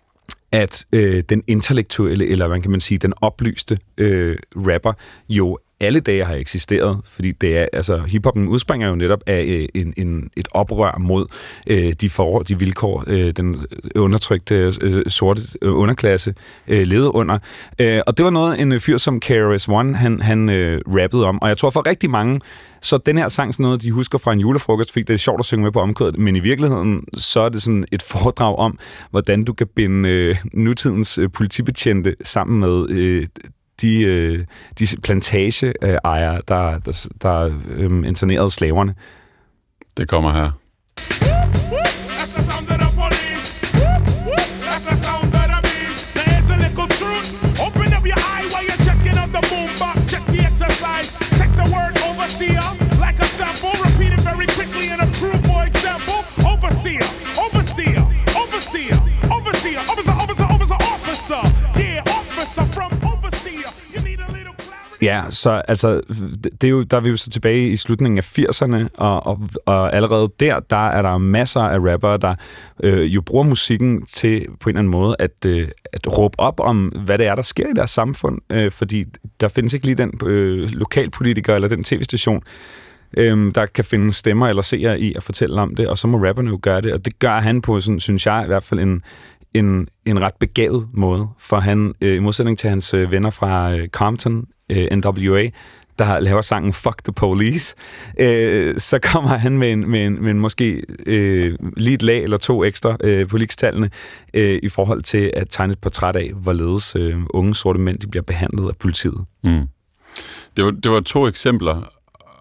at øh, den intellektuelle, eller hvad kan man sige, den oplyste øh, rapper, jo alle dage har eksisteret, fordi det er, altså, hiphoppen udspringer jo netop af øh, en, en, et oprør mod øh, de forhold, de vilkår, øh, den undertrykte øh, sorte øh, underklasse øh, levede under. Øh, og det var noget, en fyr som K R S One, han, han øh, rappede om, og jeg tror for rigtig mange, så den her sang sådan noget, de husker fra en julefrokost, fordi det er sjovt at synge med på omkvædet, men i virkeligheden, så er det sådan et foredrag om, hvordan du kan binde øh, nutidens øh, politibetjente sammen med øh, de, øh, de plantageejere, der, der, der øh, internerede slaverne. Det kommer her. Ja, så altså, det er jo, der er vi jo så tilbage i slutningen af firserne, og, og, og allerede der, der er der masser af rappere, der øh, jo bruger musikken til på en eller anden måde at, øh, at råbe op om, hvad det er, der sker i deres samfund, øh, fordi der findes ikke lige den øh, lokalpolitiker eller den tv-station, øh, der kan finde stemmer eller seere i at fortælle om det, og så må rapperne jo gøre det, og det gør han på, sådan, synes jeg i hvert fald, en en, en ret begavet måde, for han, øh, i modsætning til hans øh, venner fra øh, Compton, øh, N W A, der laver sangen Fuck the Police, øh, så kommer han med en, med en, med en måske øh, lige et lag eller to ekstra øh, på likstallene øh, i forhold til at tegne et portræt af, hvorledes øh, unge sorte mænd de bliver behandlet af politiet. Mm. Det var, det var to eksempler,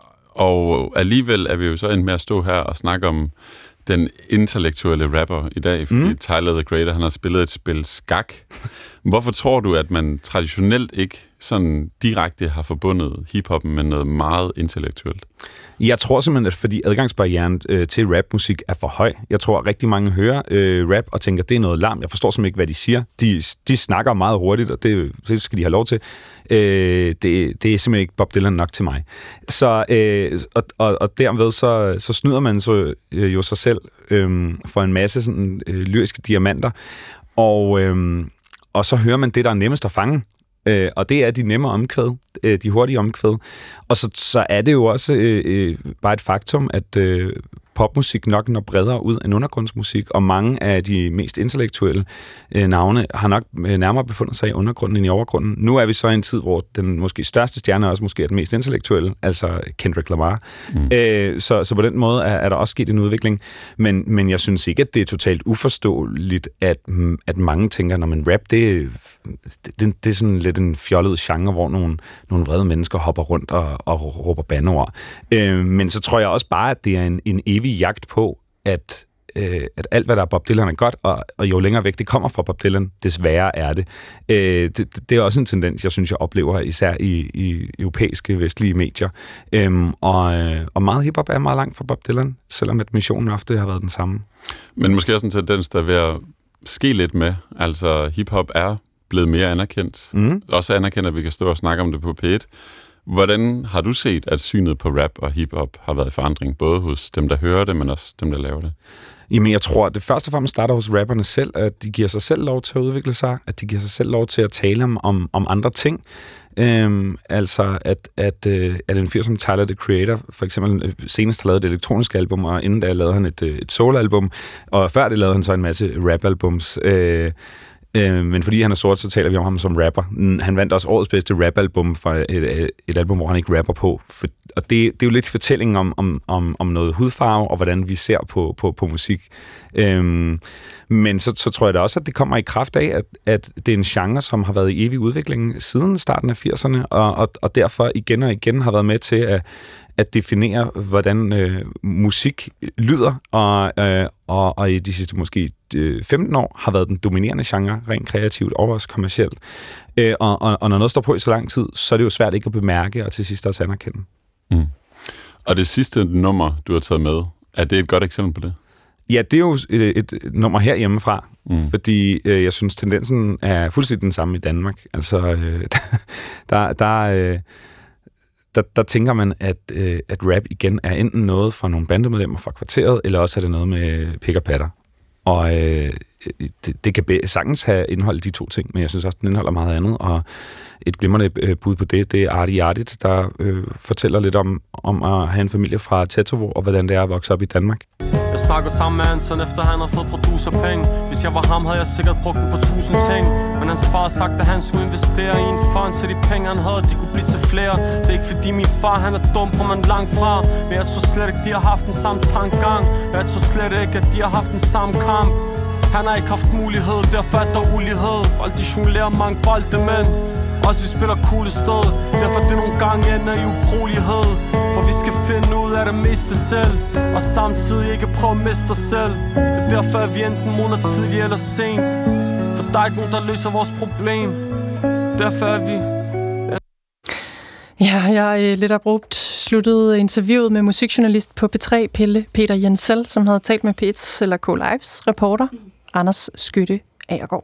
og alligevel er vi jo så endt med at stå her og snakke om den intellektuelle rapper i dag, fordi mm. Tyler, the Creator, han har spillet et spil skak. Hvorfor tror du, at man traditionelt ikke sådan direkte har forbundet hiphoppen med noget meget intellektuelt? Jeg tror simpelthen, at fordi adgangsbarrieren øh, til rapmusik er for høj. Jeg tror, at rigtig mange hører øh, rap og tænker, at det er noget larm. Jeg forstår simpelthen ikke, hvad de siger. De, de snakker meget hurtigt, og det, det skal de have lov til. Øh, det, det er simpelthen ikke Bob Dylan nok til mig. Så, øh, og, og, og derved så, så snyder man så, øh, jo sig selv øh, for en masse sådan, øh, lyriske diamanter. Og, øh, og så hører man det, der er nemmest at fange. Øh, og det er de nemme omkvæd, øh, de hurtige omkvæd. Og så, så er det jo også øh, øh, bare et faktum, at øh, popmusik nok når bredere ud end undergrundsmusik, og mange af de mest intellektuelle øh, navne har nok øh, nærmere befundet sig i undergrunden end i overgrunden. Nu er vi så i en tid, hvor den måske største stjerne også måske er den mest intellektuelle, altså Kendrick Lamar. Mm. Øh, så, så på den måde er, er der også sket en udvikling. Men, men jeg synes ikke, at det er totalt uforståeligt, at, at mange tænker, når man rap, det, det, det er sådan lidt en fjollet genre, hvor nogle, nogle vrede mennesker hopper rundt og, og råber bandeord. Øh, men så tror jeg også bare, at det er en, en evig jagt på, at, øh, at alt, hvad der er Bob Dylan, er godt, og, og jo længere væk det kommer fra Bob Dylan, desværre er det. Øh, det. Det er også en tendens, jeg synes, jeg oplever, især i, i europæiske, vestlige medier. Øhm, og, øh, og meget hiphop er meget langt fra Bob Dylan, selvom at missionen ofte har været den samme. Men måske også en tendens, der er ved at ske lidt med. Altså, hiphop er blevet mere anerkendt. Mm. Også anerkendt, at vi kan stå og snakke om det på P et. Hvordan har du set, at synet på rap og hiphop har været i forandring, både hos dem, der hører det, men også dem, der laver det? Jamen, jeg tror, at det første og fremmest starter hos rapperne selv, at de giver sig selv lov til at udvikle sig, at de giver sig selv lov til at tale om, om, om andre ting. Øhm, altså, at, at, øh, at en fyr som Tyler, the Creator, for eksempel senest har lavet et elektronisk album, og inden da lavede han et, et soul-album, og før det lavede han så en masse rap-albums. Øh, Øh, men fordi han er sort, så taler vi om ham som rapper. Han vandt også årets bedste rapalbum fra et, et album, hvor han ikke rapper på. For, og det, det er jo lidt fortællingen om, om, om, om noget hudfarve, og hvordan vi ser på, på, på musik. Øhm, men så, så tror jeg da også, at det kommer i kraft af, at, at det er en genre, som har været i evig udvikling siden starten af firserne, og, og, og derfor igen og igen har været med til at, at definere, hvordan øh, musik lyder, og, øh, og, og i de sidste måske femten år har været den dominerende genre, rent kreativt og også kommercielt. Øh, og, og, og når noget står på i så lang tid, så er det jo svært ikke at bemærke, og til sidst også anerkende. Mm. Og det sidste nummer, du har taget med, er det et godt eksempel på det? Ja, det er jo et, et nummer herhjemmefra, mm. fordi øh, jeg synes, tendensen er fuldstændig den samme i Danmark. Altså, øh, der, der, øh, der, der tænker man, at, øh, at rap igen er enten noget fra nogle bandemedlemmer fra kvarteret, eller også er det noget med pik og patter. Og øh, det, det kan be- sagtens have indhold de to ting, men jeg synes også, den indeholder meget andet. Og et glimrende øh, bud på det, det er Arti Artit, der øh, fortæller lidt om, om at have en familie fra Tetovo, og hvordan det er at vokse op i Danmark. Jeg snakker sammen med Anton, efter han har fået producerpenge. Hvis jeg var ham, havde jeg sikkert brugt den på tusind ting. Men hans far har sagt, at han skulle investere i en fond, så de penge han havde, de kunne blive til flere. Det er ikke fordi min far, han er dum på man langt fra. Men jeg tror slet ikke, de har haft den samme tankegang. Jeg tror slet ikke, at de har haft den samme kamp. Han har ikke haft mulighed, derfor er der ulighed. Folk de jonglerer mange bolde, men også vi spiller coole stød. Derfor det nogle gange ender i ubrugelighed. For vi skal finde ud af det meste selv, og samtidig ikke prøve at miste os selv. Det er derfor at vi enten modner tidligt eller sent. For der er ikke nogen der løser vores problem. Derfor er vi Ja, jeg er lidt abrupt sluttede interviewet med musikjournalist på P tre, Pelle Peter Jensel, som havde talt med P et eller K-Lives reporter, Anders Skytte Agergaard.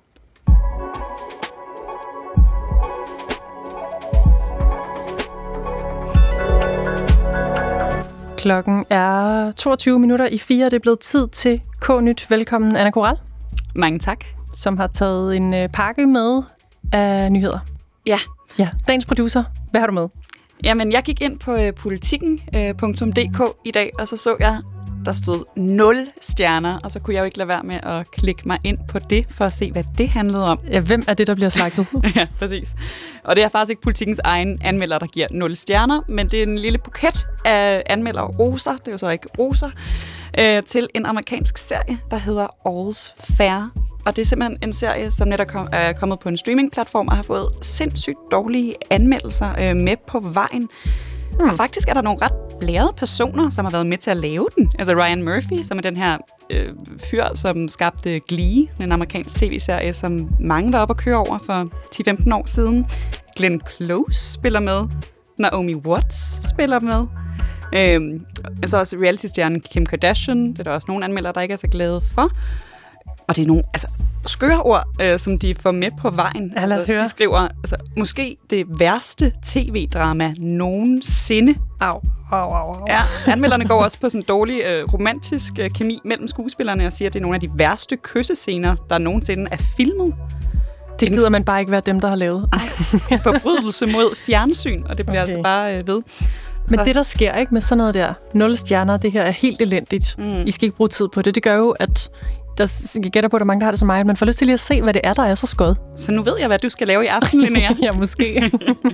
Klokken er toogtyve minutter i fire. Det er blevet tid til K-Nyt. Velkommen, Anna Koral. Mange tak. Som har taget en øh, pakke med af nyheder. Ja. Ja, dagens producer. Hvad har du med? Jamen, jeg gik ind på øh, politikken punktum d k i dag, og så så jeg, der stod nul stjerner, og så kunne jeg jo ikke lade være med at klikke mig ind på det, for at se, hvad det handlede om. Ja, hvem er det, der bliver slagtet? Ja, præcis. Og det er faktisk ikke Politikens egen anmelder, der giver nul stjerner, men det er en lille buket af anmeldere roser, det er jo så ikke roser, øh, til en amerikansk serie, der hedder All's Fair. Og det er simpelthen en serie, som netop kom, er kommet på en streamingplatform og har fået sindssygt dårlige anmeldelser øh, med på vejen. Mm. Og faktisk er der nogle ret blærede personer, som har været med til at lave den. Altså Ryan Murphy, som er den her øh, fyr, som skabte Glee, en amerikansk tv-serie, som mange var oppe at køre over for ti til femten år siden. Glenn Close spiller med. Naomi Watts spiller med. Øh, altså også reality-stjernen Kim Kardashian. Det er der også nogle anmeldere, der ikke er så glade for. Og det er nogle altså, skøre ord, øh, som de får med på vejen. Ja, lad os høre. De skriver, altså, måske det værste tv-drama nogensinde. Au, au, au, au. Ja, anmelderne går også på sådan en dårlig øh, romantisk øh, kemi mellem skuespillerne og siger, at det er nogle af de værste kyssescener, der nogensinde er filmet. Det gider man bare ikke være dem, der har lavet. Ej, forbrydelse mod fjernsyn, og det bliver okay. altså bare øh, ved. Men det, der sker ikke med sådan noget der, nul stjerner, det her er helt elendigt. Mm. I skal ikke bruge tid på det. Det gør jo, at der, jeg gætter på, at der er mange, der har det som mig, at man får lyst til lige at se, hvad det er, der er så skød. Så nu ved jeg, hvad du skal lave i aften, Linnea. Ja, måske.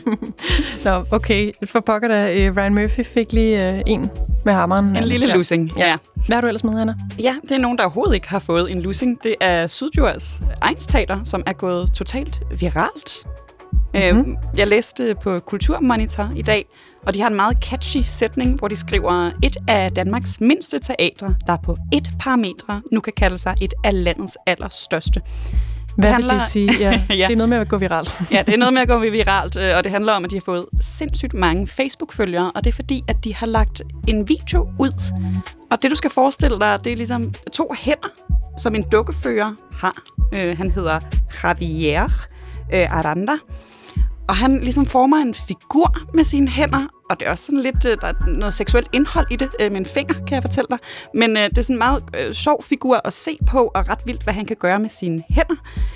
Nå, okay. For pokker da, uh, Ryan Murphy fik lige uh, en med hammeren. En lille lussing, ja. ja. Hvad har du ellers med, Anna? Ja, det er nogen, der overhovedet ikke har fået en lussing. Det er Syddjurs egnsteater, som er gået totalt viralt. Mm-hmm. Uh, jeg læste på Kulturmonitor i dag, og de har en meget catchy sætning, hvor de skriver, et af Danmarks mindste teatre, der på et parametre nu kan kalde sig et af landets allerstørste. Hvad det handler... vil det sige? Ja, ja. Det er noget med at gå viralt. Ja, det er noget med at gå viralt, og det handler om, at de har fået sindssygt mange Facebook-følgere, og det er fordi, at de har lagt en video ud. Og det, du skal forestille dig, det er ligesom to hænder, som en dukkefører har. Uh, han hedder Javier uh, Aranda. Og han ligesom former en figur med sine hænder, og det er også sådan lidt, der er noget seksuelt indhold i det, med en finger, kan jeg fortælle dig. Men øh, det er sådan en meget øh, sjov figur at se på, og ret vildt, hvad han kan gøre med sine hænder.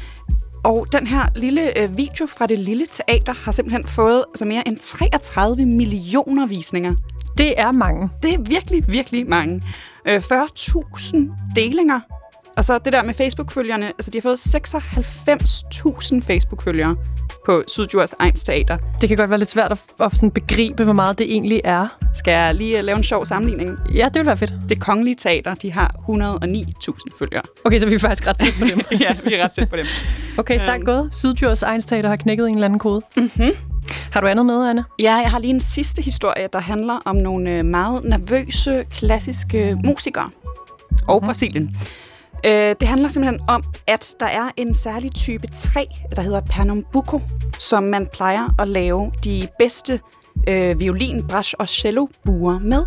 Og den her lille øh, video fra det lille teater har simpelthen fået altså, mere end treogtredive millioner visninger. Det er mange. Det er virkelig, virkelig mange. Øh, fyrre tusind delinger. Og så det der med Facebook-følgerne, altså de har fået seksoghalvfems tusind Facebook-følgere på Syddjurs egnsteater. Det kan godt være lidt svært at, at sådan begribe, hvor meget det egentlig er. Skal jeg lige lave en sjov sammenligning? Ja, det vil være fedt. Det Kongelige Teater, de har et hundrede og ni tusind følgere. Okay, så vi er faktisk ret tæt på dem. Ja, vi er ret tæt på dem. Okay, sagt um, gået. Syddjurs egnsteater har knækket en eller anden kode. Mm-hmm. Har du andet med, Anna? Ja, jeg har lige en sidste historie, der handler om nogle meget nervøse, klassiske musikere og mm-hmm. Brasilien. Det handler simpelthen om, at der er en særlig type træ, der hedder Pernambuco, som man plejer at lave de bedste øh, violin, brass og cello-buer med.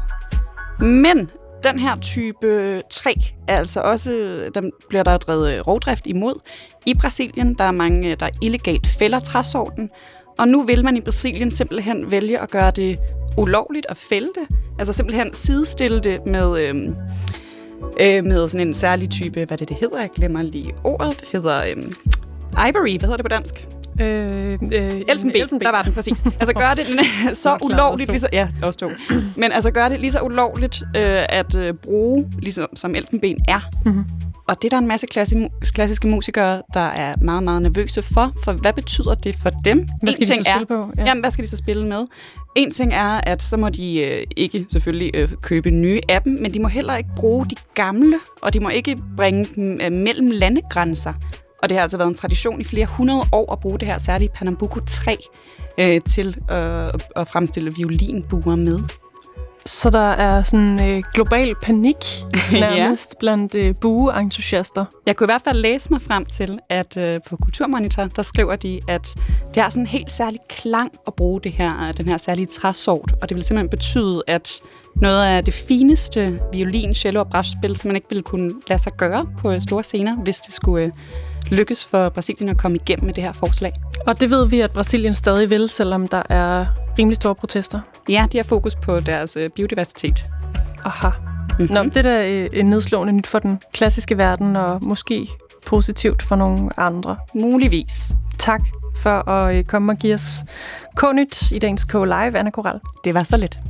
Men den her type træ er altså også, der bliver der drevet rovdrift imod. I Brasilien, der er mange, der illegalt fælder træsorten, og nu vil man i Brasilien simpelthen vælge at gøre det ulovligt at fælde det. Altså simpelthen sidestille det med... Øh, øh, med sådan en særlig type, hvad det, det hedder, jeg glemmer lige ordet, det hedder øh, Ivory, hvad hedder det på dansk? Øh, øh, elfenben, elfenben, der var den præcis. Altså gør det så ulovligt, lige så, ja, også to. Men altså gør det lige så ulovligt øh, at øh, bruge, ligesom som elfenben er. Mm-hmm. Og det er der en masse klassi- klassiske musikere, der er meget, meget nervøse for. For hvad betyder det for dem? Hvad skal en de ting så spille er, på? Ja. Jamen, hvad skal de så spille med? En ting er, at så må de øh, ikke selvfølgelig øh, købe nye af dem, men de må heller ikke bruge de gamle, og de må ikke bringe dem øh, mellem landegrænser. Og det har altså været en tradition i flere hundrede år at bruge det her særlige Pernambuco træ øh, til øh, at fremstille violinbuer med. Så der er sådan øh, global panik nærmest ja. blandt øh, bueentusiaster. Jeg kunne i hvert fald læse mig frem til, at øh, på Kulturmonitor, der skriver de, at det har sådan en helt særlig klang at bruge det her, den her særlige træsort, og det vil simpelthen betyde, at noget af det fineste violin, cello og brætspil, som man ikke ville kunne lade sig gøre på store scener, hvis det skulle øh, lykkes for Brasilien at komme igennem med det her forslag. Og det ved vi, at Brasilien stadig vil, selvom der er rimelig store protester. Ja, de har fokus på deres øh, biodiversitet. Aha. Mm-hmm. Nå, det er da øh, en nedslående nyt for den klassiske verden, og måske positivt for nogle andre. Muligvis. Tak for at øh, komme og give os K-nyt i dagens K-Live, Anna Koral. Det var så lidt.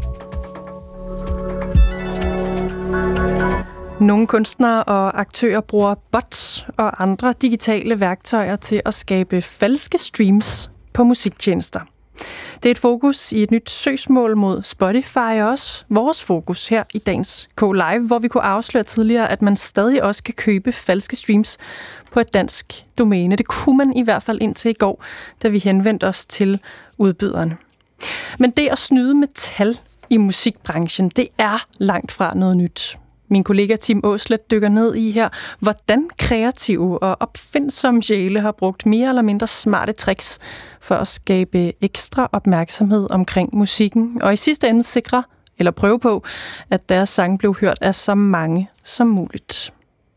Nogle kunstnere og aktører bruger bots og andre digitale værktøjer til at skabe falske streams på musiktjenester. Det er et fokus i et nyt søgsmål mod Spotify, og også vores fokus her i dagens K-Live, hvor vi kunne afsløre tidligere, at man stadig også kan købe falske streams på et dansk domæne. Det kunne man i hvert fald indtil i går, da vi henvendte os til udbyderne. Men det at snyde med tal i musikbranchen, det er langt fra noget nyt. Min kollega Tim Aaslet dykker ned i her, hvordan kreative og opfindsomme sjæle har brugt mere eller mindre smarte tricks for at skabe ekstra opmærksomhed omkring musikken, og i sidste ende sikre, eller prøve på, at deres sang blev hørt af så mange som muligt.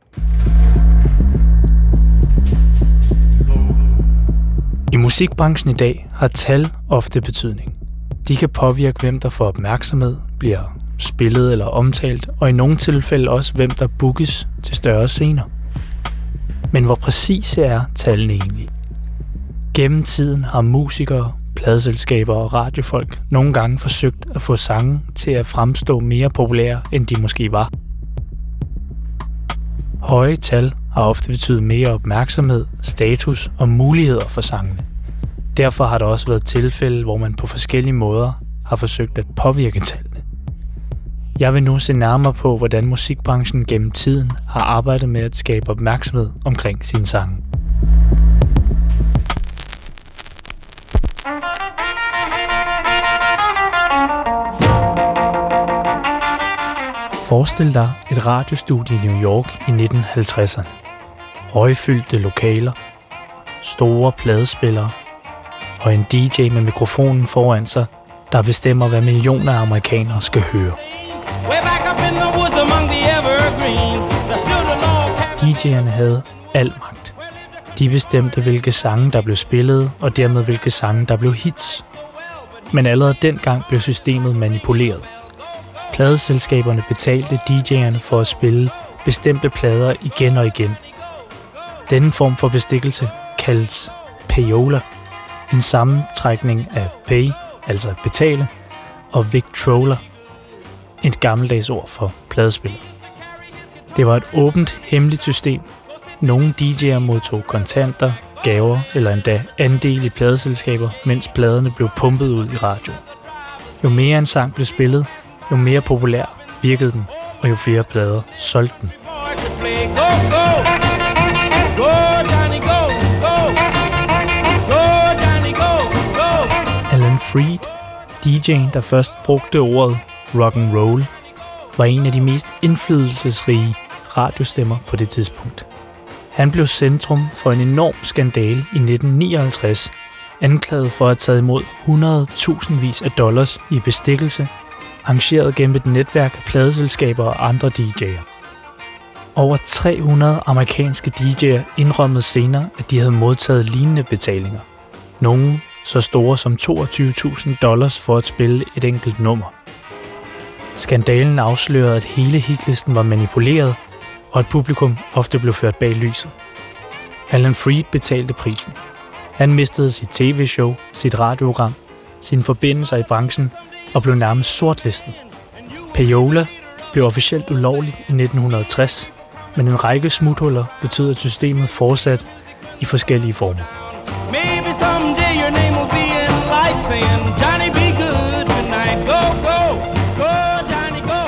I musikbranchen i dag har tal ofte betydning. De kan påvirke, hvem der får opmærksomhed, bliver spillet eller omtalt, og i nogle tilfælde også, hvem der bookes til større scener. Men hvor præcise er tallene egentlig? Gennem tiden har musikere, pladeselskaber og radiofolk nogle gange forsøgt at få sange til at fremstå mere populære, end de måske var. Høje tal har ofte betydet mere opmærksomhed, status og muligheder for sangene. Derfor har der også været tilfælde, hvor man på forskellige måder har forsøgt at påvirke tallene. Jeg vil nu se nærmere på, hvordan musikbranchen gennem tiden har arbejdet med at skabe opmærksomhed omkring sine sange. Forestil dig et radiostudie i New York i nitten halvtredserne. Røgfyldte lokaler, store pladespillere og en D J med mikrofonen foran sig, der bestemmer, hvad millioner af amerikanere skal høre. D J'erne havde al magt. De bestemte, hvilke sange, der blev spillet, og dermed hvilke sange, der blev hits. Men allerede dengang blev systemet manipuleret. Pladeselskaberne betalte D J'erne for at spille bestemte plader igen og igen. Denne form for bestikkelse kaldes payola, en sammentrækning af pay, altså at betale, og victrola, et gammeldags ord for pladespiller. Det var et åbent, hemmeligt system. Nogle D J'er modtog kontanter, gaver eller endda andel i pladeselskaber, mens pladerne blev pumpet ud i radio. Jo mere en sang blev spillet, jo mere populær virkede den, og jo flere plader solgte den. Alan Freed, D J'en, der først brugte ordet rock and roll, var en af de mest indflydelsesrige radiostemmer på det tidspunkt. Han blev centrum for en enorm skandale i nitten nioghalvtreds, anklaget for at have taget imod hundrede tusindvis af dollars i bestikkelse, arrangeret gennem et netværk af pladeselskaber og andre D J'er. Over tre hundrede amerikanske D J'er indrømmede senere, at de havde modtaget lignende betalinger. Nogle så store som toogtyve tusind dollars for at spille et enkelt nummer. Skandalen afslørede, at hele hitlisten var manipuleret, og at publikum ofte blev ført bag lyset. Alan Freed betalte prisen. Han mistede sit tv-show, sit radioprogram, sine forbindelser i branchen og blev nærmest sortlistet. Payola blev officielt ulovligt i nitten tres, men en række smuthuller betød, at systemet fortsatte i forskellige former. Maybe someday your name will be in lights saying, Johnny, be good tonight. Go, go, go, Johnny, go.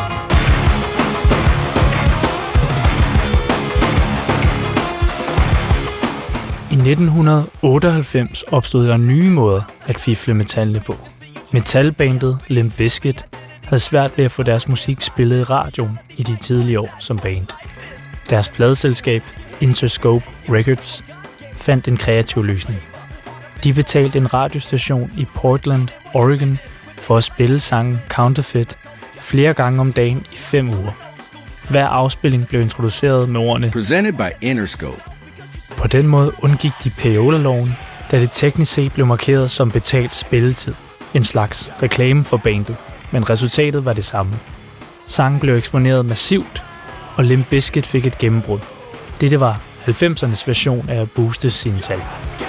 I nitten otteoghalvfems opstod der nye måder at fifle med tallene på. Metalbandet Limp Bizkit havde svært ved at få deres musik spillet i radioen i de tidlige år som band. Deres pladeselskab, Interscope Records, fandt en kreativ løsning. De betalte en radiostation i Portland, Oregon, for at spille sangen Counterfeit flere gange om dagen i fem uger. Hver afspilling blev introduceret med ordene Presented by Interscope. På den måde undgik de payola-loven, da det teknisk set blev markeret som betalt spilletid. En slags reklame for bandet, men resultatet var det samme. Sangen blev eksponeret massivt, og Limp Bizkit fik et gennembrud. Dette var halvfemsernes version af at booste sine salg.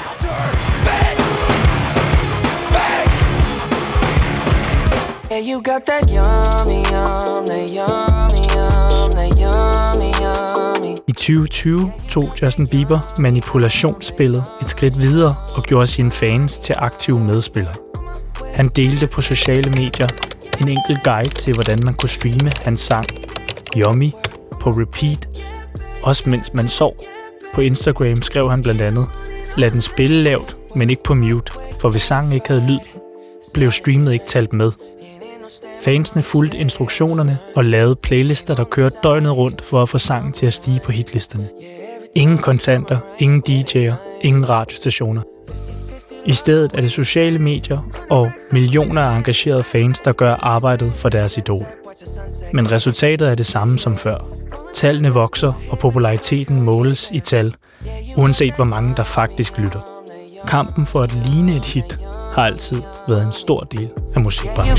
I tyve tyve tog Justin Bieber manipulationsspillet et skridt videre og gjorde sine fans til aktive medspillere. Han delte på sociale medier en enkelt guide til, hvordan man kunne streame hans sang Yummy på repeat, også mens man sov. På Instagram skrev han blandt andet, lad den spille lavt, men ikke på mute, for hvis sangen ikke havde lyd, blev streamet ikke talt med. Fansene fulgte instruktionerne og lavede playlister, der kørte døgnet rundt for at få sangen til at stige på hitlisterne. Ingen kontanter, ingen D J'er, ingen radiostationer. I stedet er det sociale medier og millioner af engagerede fans, der gør arbejdet for deres idol. Men resultatet er det samme som før. Tallene vokser, og populariteten måles i tal, uanset hvor mange der faktisk lytter. Kampen for at ligne et hit har altid været en stor del af musikbranchen.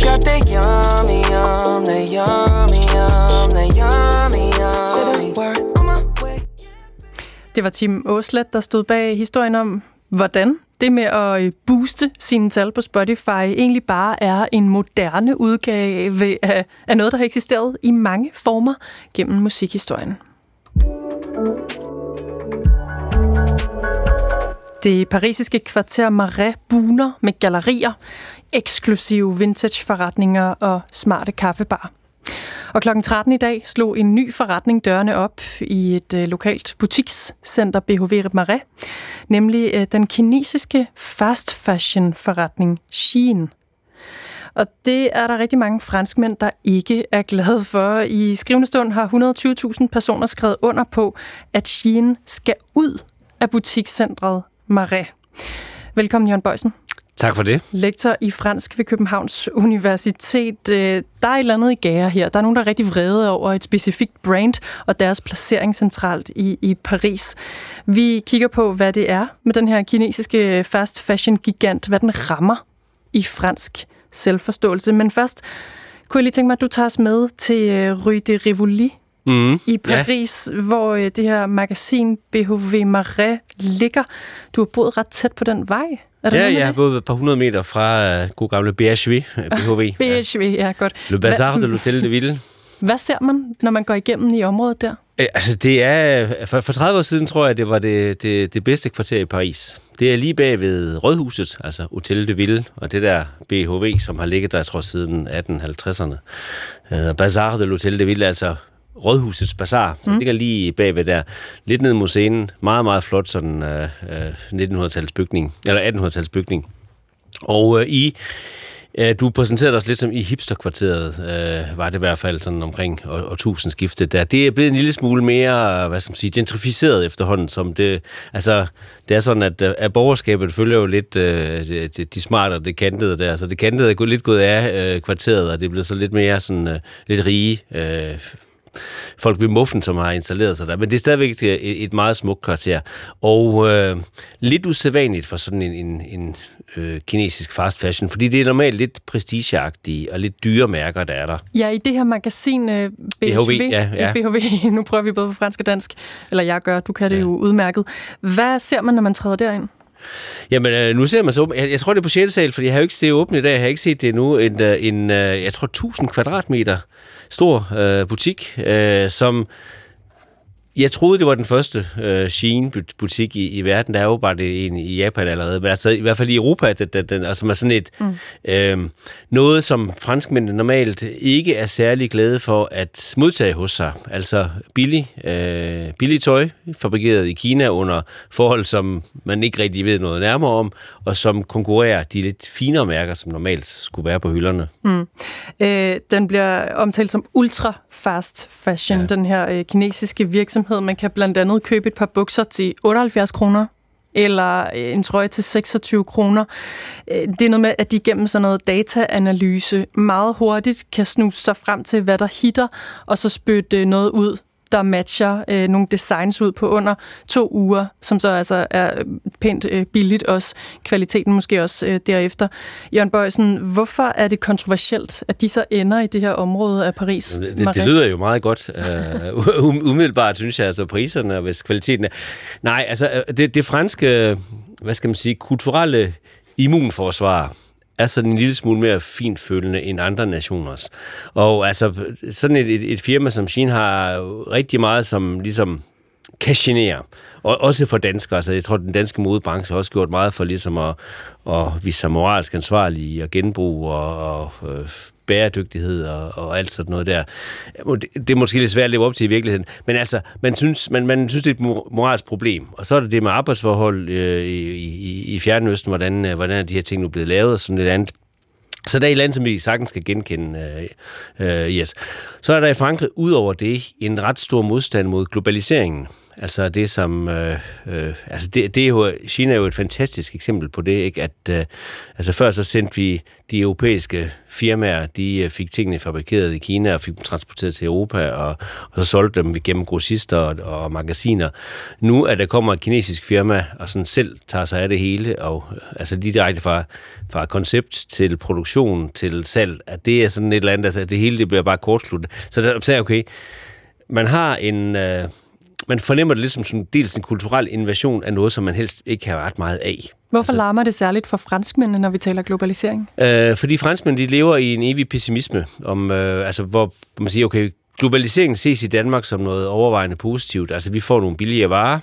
Det var Tim Åslet, der stod bag historien om, hvordan det med at booste sine tal på Spotify egentlig bare er en moderne udgave af, af noget, der har eksisteret i mange former gennem musikhistorien. Det parisiske kvarter Marais buner med gallerier, eksklusive vintage-forretninger og smarte kaffebar. Og klokken tretten i dag slog en ny forretning dørene op i et øh, lokalt butikscenter B H V Marais, nemlig øh, den kinesiske fast fashion forretning Shein. Og det er der rigtig mange franskmænd, der ikke er glade for. I skrivende stund har et hundrede og tyve tusind personer skrevet under på, at Shein skal ud af butikscentret Marais. Velkommen, Jørgen Bøjsen. Tak for det. Lektor i fransk ved Københavns Universitet. Der er et eller andet i gære her. Der er nogen, der er rigtig vrede over et specifikt brand og deres placering centralt i, i Paris. Vi kigger på, hvad det er med den her kinesiske fast fashion gigant, hvad den rammer i fransk selvforståelse. Men først kunne jeg lige tænke mig, at du tager os med til Rue de Rivoli mm, i Paris, ja. hvor det her magasin B H V Marais ligger. Du har boet ret tæt på den vej. Ja, jeg har boet et par hundrede meter fra uh, god gamle B H V. B H V, B H V, ja, godt. Le Bazar de l'Hôtel de Ville. Hvad ser man, når man går igennem i området der? Æ, altså, det er... For, for tredive år siden, tror jeg, det var det, det, det bedste kvarter i Paris. Det er lige bag ved Rådhuset, altså Hôtel de Ville, og det der B H V, som har ligget der, jeg tror, siden atten halvtredserne. Uh, Bazar de l'Hôtel de Ville, altså Rådhusets Bazar, som mm. ligger lige bagved der. Lidt ned mod scenen. Meget, meget flot sådan uh, uh, nittenhundrede-tals bygning, eller attenhundrede-tals bygning. Og uh, i uh, du præsenterede os lidt som i hipsterkvarteret, uh, var det i hvert fald sådan omkring årtusindskiftet der. Det er blevet en lille smule mere, hvad skal man sige, gentrificeret efterhånden, som det, altså, det er sådan, at, at borgerskabet følger jo lidt uh, de, de smarte og det kantede der. Så det kantede er lidt gået af uh, kvarteret, og det er blevet så lidt mere sådan uh, lidt rige uh, folk ved Muffen, som har installeret sig der. Men det er stadigvæk et, et meget smukt kvarter. Og øh, lidt usædvanligt for sådan en, en, en øh, kinesisk fast fashion, fordi det er normalt lidt prestigeagtige og lidt dyre mærker, der er der. Ja, i det her magasin uh, B H V, ja, ja. B H V, nu prøver vi både på fransk og dansk, eller jeg gør, du kan det ja. jo udmærket. Hvad ser man, når man træder derind? Jamen, øh, nu ser man så... Jeg, jeg tror, det er på sjette sal, fordi jeg har jo ikke det åbent i dag. Jeg har ikke set det endnu. En, en jeg tror, tusind kvadratmeter stor øh, butik, øh, som... Jeg troede, det var den første øh, Shein-butik i, i verden. Der er jo bare det en i Japan allerede. Men altså, i hvert fald i Europa, det, det, den, altså, er sådan et... Mm. Øh, noget, som franskmændene normalt ikke er særlig glade for at modtage hos sig. Altså billig, øh, billig tøj, fabrikeret i Kina under forhold, som man ikke rigtig ved noget nærmere om, og som konkurrerer de lidt finere mærker, som normalt skulle være på hylderne. Mm. Øh, den bliver omtalt som ultra fast fashion, ja. den her øh, kinesiske virksomhed. Man kan blandt andet købe et par bukser til otteoghalvfjerds kroner, eller en trøje til seksogtyve kroner. Det er noget med, at de gennem sådan noget dataanalyse meget hurtigt kan snuse sig frem til, hvad der hitter, og så spytte noget ud, der matcher øh, nogle designs ud på under to uger, som så altså er pænt øh, billigt også. Kvaliteten måske også øh, derefter. Jørgen Bøjsen, hvorfor er det kontroversielt, at de så ender i det her område af Paris? Det, det, det lyder jo meget godt. Uh, umiddelbart synes jeg, altså priserne, hvis kvaliteten er... Nej, altså det, det franske, hvad skal man sige, kulturelle immunforsvar er sådan en lille smule mere fintfølende end andre nationers. Og altså, sådan et, et, et firma som Shein har rigtig meget, som ligesom kan genere. Og også for danskere. Altså, jeg tror, den danske modebranche har også gjort meget for ligesom at, at vise sig moralsk ansvarlige og genbrug og, og øh, bæredygtighed og, og alt sådan noget der. Det, det er måske lidt svært at leve op til i virkeligheden. Men altså, man synes, man, man synes det er et moralsk problem. Og så er det det med arbejdsforhold øh, i, i, i Fjernøsten, hvordan, hvordan er de her ting nu blevet lavet og sådan lidt andet. Så der er et land, som vi sagtens skal genkende. Øh, øh, yes. Så er der i Frankrig, ud over det, en ret stor modstand mod globaliseringen. Altså det som, øh, øh, altså det, det er jo, Kina er jo et fantastisk eksempel på det, ikke? At øh, altså før så sendte vi de europæiske firmaer, de fik tingene fabrikeret i Kina og fik dem transporteret til Europa, og, og så solgte dem gennem grossister og, og magasiner. Nu er der kommer et kinesisk firma, og sådan selv tager sig af det hele, og altså de direkte fra, fra koncept til produktion til salg, at det er sådan et eller andet, altså det hele det bliver bare kortsluttet. Så der er okay, man har en... Øh, Man fornemmer det lidt som, som dels en kulturel invasion af noget, som man helst ikke har ret meget af. Hvorfor altså, larmer det særligt for franskmændene, når vi taler globalisering? Øh, fordi franskmænd, de lever i en evig pessimisme, om, øh, altså, hvor man siger, okay, globaliseringen ses i Danmark som noget overvejende positivt. Altså, vi får nogle billige varer,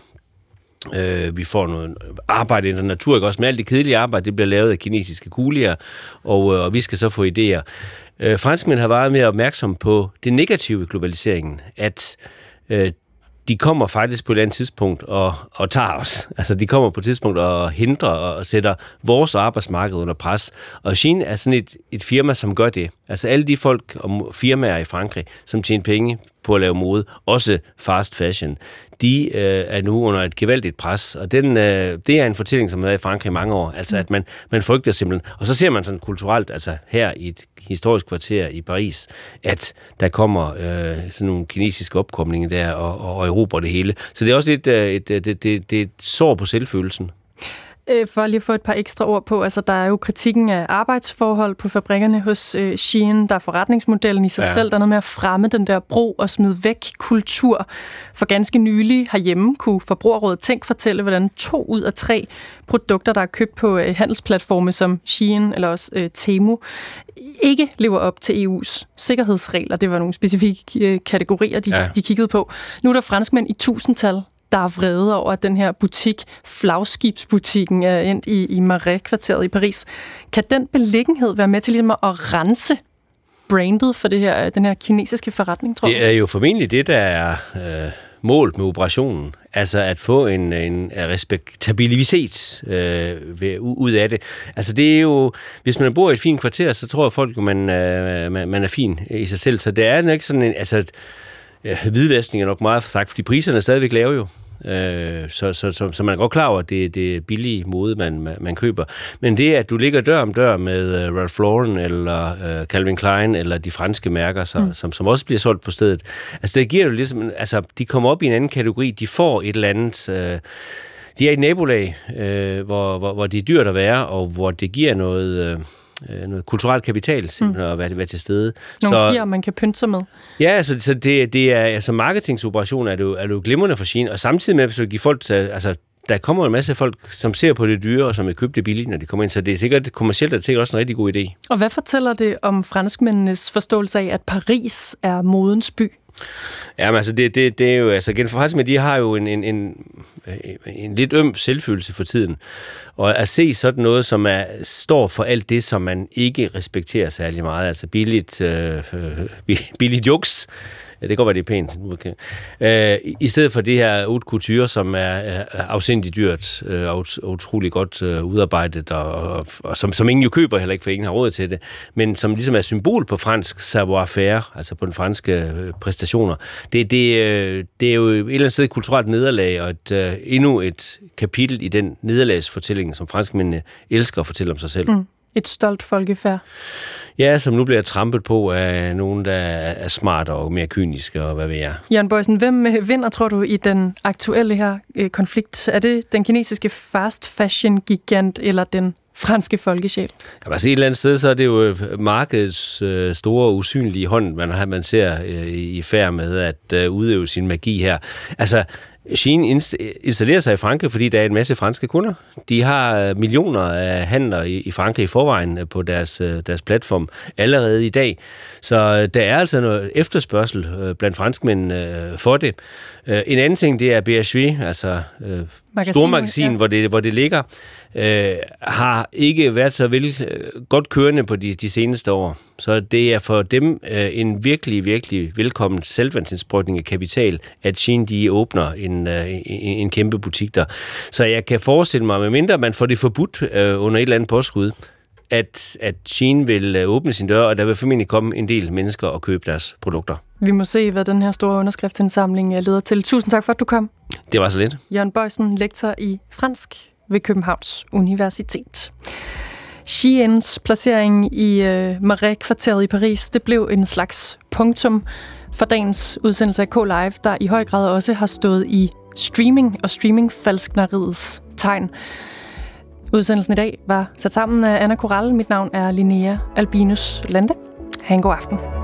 øh, vi får noget arbejde i den natur, ikke? Også med alt det kedelige arbejde, det bliver lavet af kinesiske kulier, og, øh, og vi skal så få idéer. Øh, franskmænd har været mere opmærksom på det negative ved globaliseringen, at øh, de kommer faktisk på et eller andet tidspunkt og, og tager os. Altså, de kommer på et tidspunkt og hindrer og sætter vores arbejdsmarked under pres. Og Shein er sådan et, et firma, som gør det. Altså, alle de folk og firmaer i Frankrig, som tjener penge på at lave mode, også fast fashion, de øh, er nu under et gevaldigt pres. Og den, øh, det er en fortælling, som har været i Frankrig i mange år. Altså, at man, man frygter simpelthen. Og så ser man sådan kulturelt, altså her i et historisk kvarter i Paris, at der kommer øh, sådan nogle kinesiske opkomlinger der, og, og Europa og det hele. Så det er også lidt øh, et, det, det, det, det er et sår på selvfølelsen. For lige at få et par ekstra ord på, altså der er jo kritikken af arbejdsforhold på fabrikkerne hos øh, Shein, der er forretningsmodellen i sig ja. selv, der er noget med at fremme den der brug og smid væk kultur. For ganske nylig herhjemme kunne Forbrugerrådet Tænk fortælle, hvordan to ud af tre produkter, der er købt på øh, handelsplatforme som Shein eller også øh, Temu, ikke lever op til E U's sikkerhedsregler. Det var nogle specifikke øh, kategorier, de, ja. de kiggede på. Nu er der franskmænd i tusindtal, der er vrede over, at den her butik, flagskibsbutikken, er endt i, i Marais-kvarteret i Paris. Kan den beliggenhed være med til ligesom at rense brandet for det her, den her kinesiske forretning, tror du? Det er jo formentlig det, der er øh, målet med operationen. Altså at få en, en respektabilitet øh, ved, ud af det. Altså det er jo, hvis man bor i et fint kvarter, så tror jeg folk, at man, øh, man, man er fin i sig selv. Så det er ikke sådan en, altså ja, hvidvaskning er nok meget sagt, fordi priserne er stadigvæk lave jo. Øh, så, så, så, så man er godt klar over, at det, det er billige mode, man, man, man køber. Men det, at du ligger dør om dør med uh, Ralph Lauren eller uh, Calvin Klein eller de franske mærker, så, mm. som, som også bliver solgt på stedet, altså det giver jo ligesom, altså de kommer op i en anden kategori, de får et eller andet... Uh, de er i et nabolag, øh, hvor, hvor, hvor det er dyrt at være, og hvor det giver noget... Øh, noget kulturelt kapital, simpelthen, mm. at være, være til stede. Nogle så, fjer, man kan pynte sig med. Ja, altså, så det, det er, altså marketingsoperationer er det jo, er det jo glimrende for Shein, og samtidig med, at vi giver folk, altså, der kommer en masse folk, som ser på det dyre, og som vil købe det billigt, når de kommer ind, så det er sikkert kommercielt, og det er sikkert også en rigtig god idé. Og hvad fortæller det om franskmændenes forståelse af, at Paris er modens by? Ja, men altså, det, det, det er jo, altså, igen, franskmænd, de har jo en, en, en, en lidt øm selvfølelse for tiden, og at se sådan noget, som er, står for alt det, som man ikke respekterer særlig meget, altså billigt, øh, billigt juks, ja, det kan godt være, det er pænt. Okay. Øh, I stedet for det her haute couture, som er, er afsindigt dyrt øh, og utrolig godt øh, udarbejdet, og, og, og som, som ingen jo køber heller ikke, for ingen har råd til det, men som ligesom er symbol på fransk savoir-faire, altså på den franske øh, præstationer. Det, det, øh, det er jo et eller andet sted et kulturelt nederlag, og et, øh, endnu et kapitel i den nederlagsfortælling, som franskmændene elsker at fortælle om sig selv. Mm. Et stolt folkefærd. Ja, som nu bliver trampet på af nogen, der er smartere og mere kyniske, og hvad ved jeg. Jørgen Boysen, hvem vinder, tror du, i den aktuelle her øh, konflikt? Er det den kinesiske fast fashion gigant, eller den franske folkesjæl? Jamen, altså et eller andet sted, så er det jo markedets øh, store, usynlige hånd, man, har, man ser øh, i færd med at øh, udøve sin magi her. Altså, Shein installerer sig i Frankrig, fordi der er en masse franske kunder. De har millioner af handler i Frankrig i forvejen på deres, deres platform allerede i dag. Så der er altså noget efterspørgsel blandt franskmænd for det. En anden ting, det er B H V, altså stormagasin, ja. hvor, det, hvor det ligger, øh, har ikke været så vel, øh, godt kørende på de, de seneste år. Så det er for dem øh, en virkelig, virkelig velkommen selvvandsindsprøjtning af kapital, at Shein de åbner en, øh, en, en kæmpe butik der. Så jeg kan forestille mig, medmindre man får det forbudt øh, under et eller andet påskud, at, at Shein vil øh, åbne sin dør, og der vil formentlig komme en del mennesker og købe deres produkter. Vi må se, hvad den her store underskriftsindsamling leder til. Tusind tak for, at du kom. Det var så lidt. Jørgen Boysen, lektor i fransk ved Københavns Universitet. Sheins placering i øh, Marais-kvarteret i Paris, det blev en slags punktum for dagens udsendelse af K-Live, der i høj grad også har stået i streaming og streamingfalskneriets tegn. Udsendelsen i dag var sat sammen af Anna Corral. Mit navn er Linnea Albinus Lande. Ha' en god aften.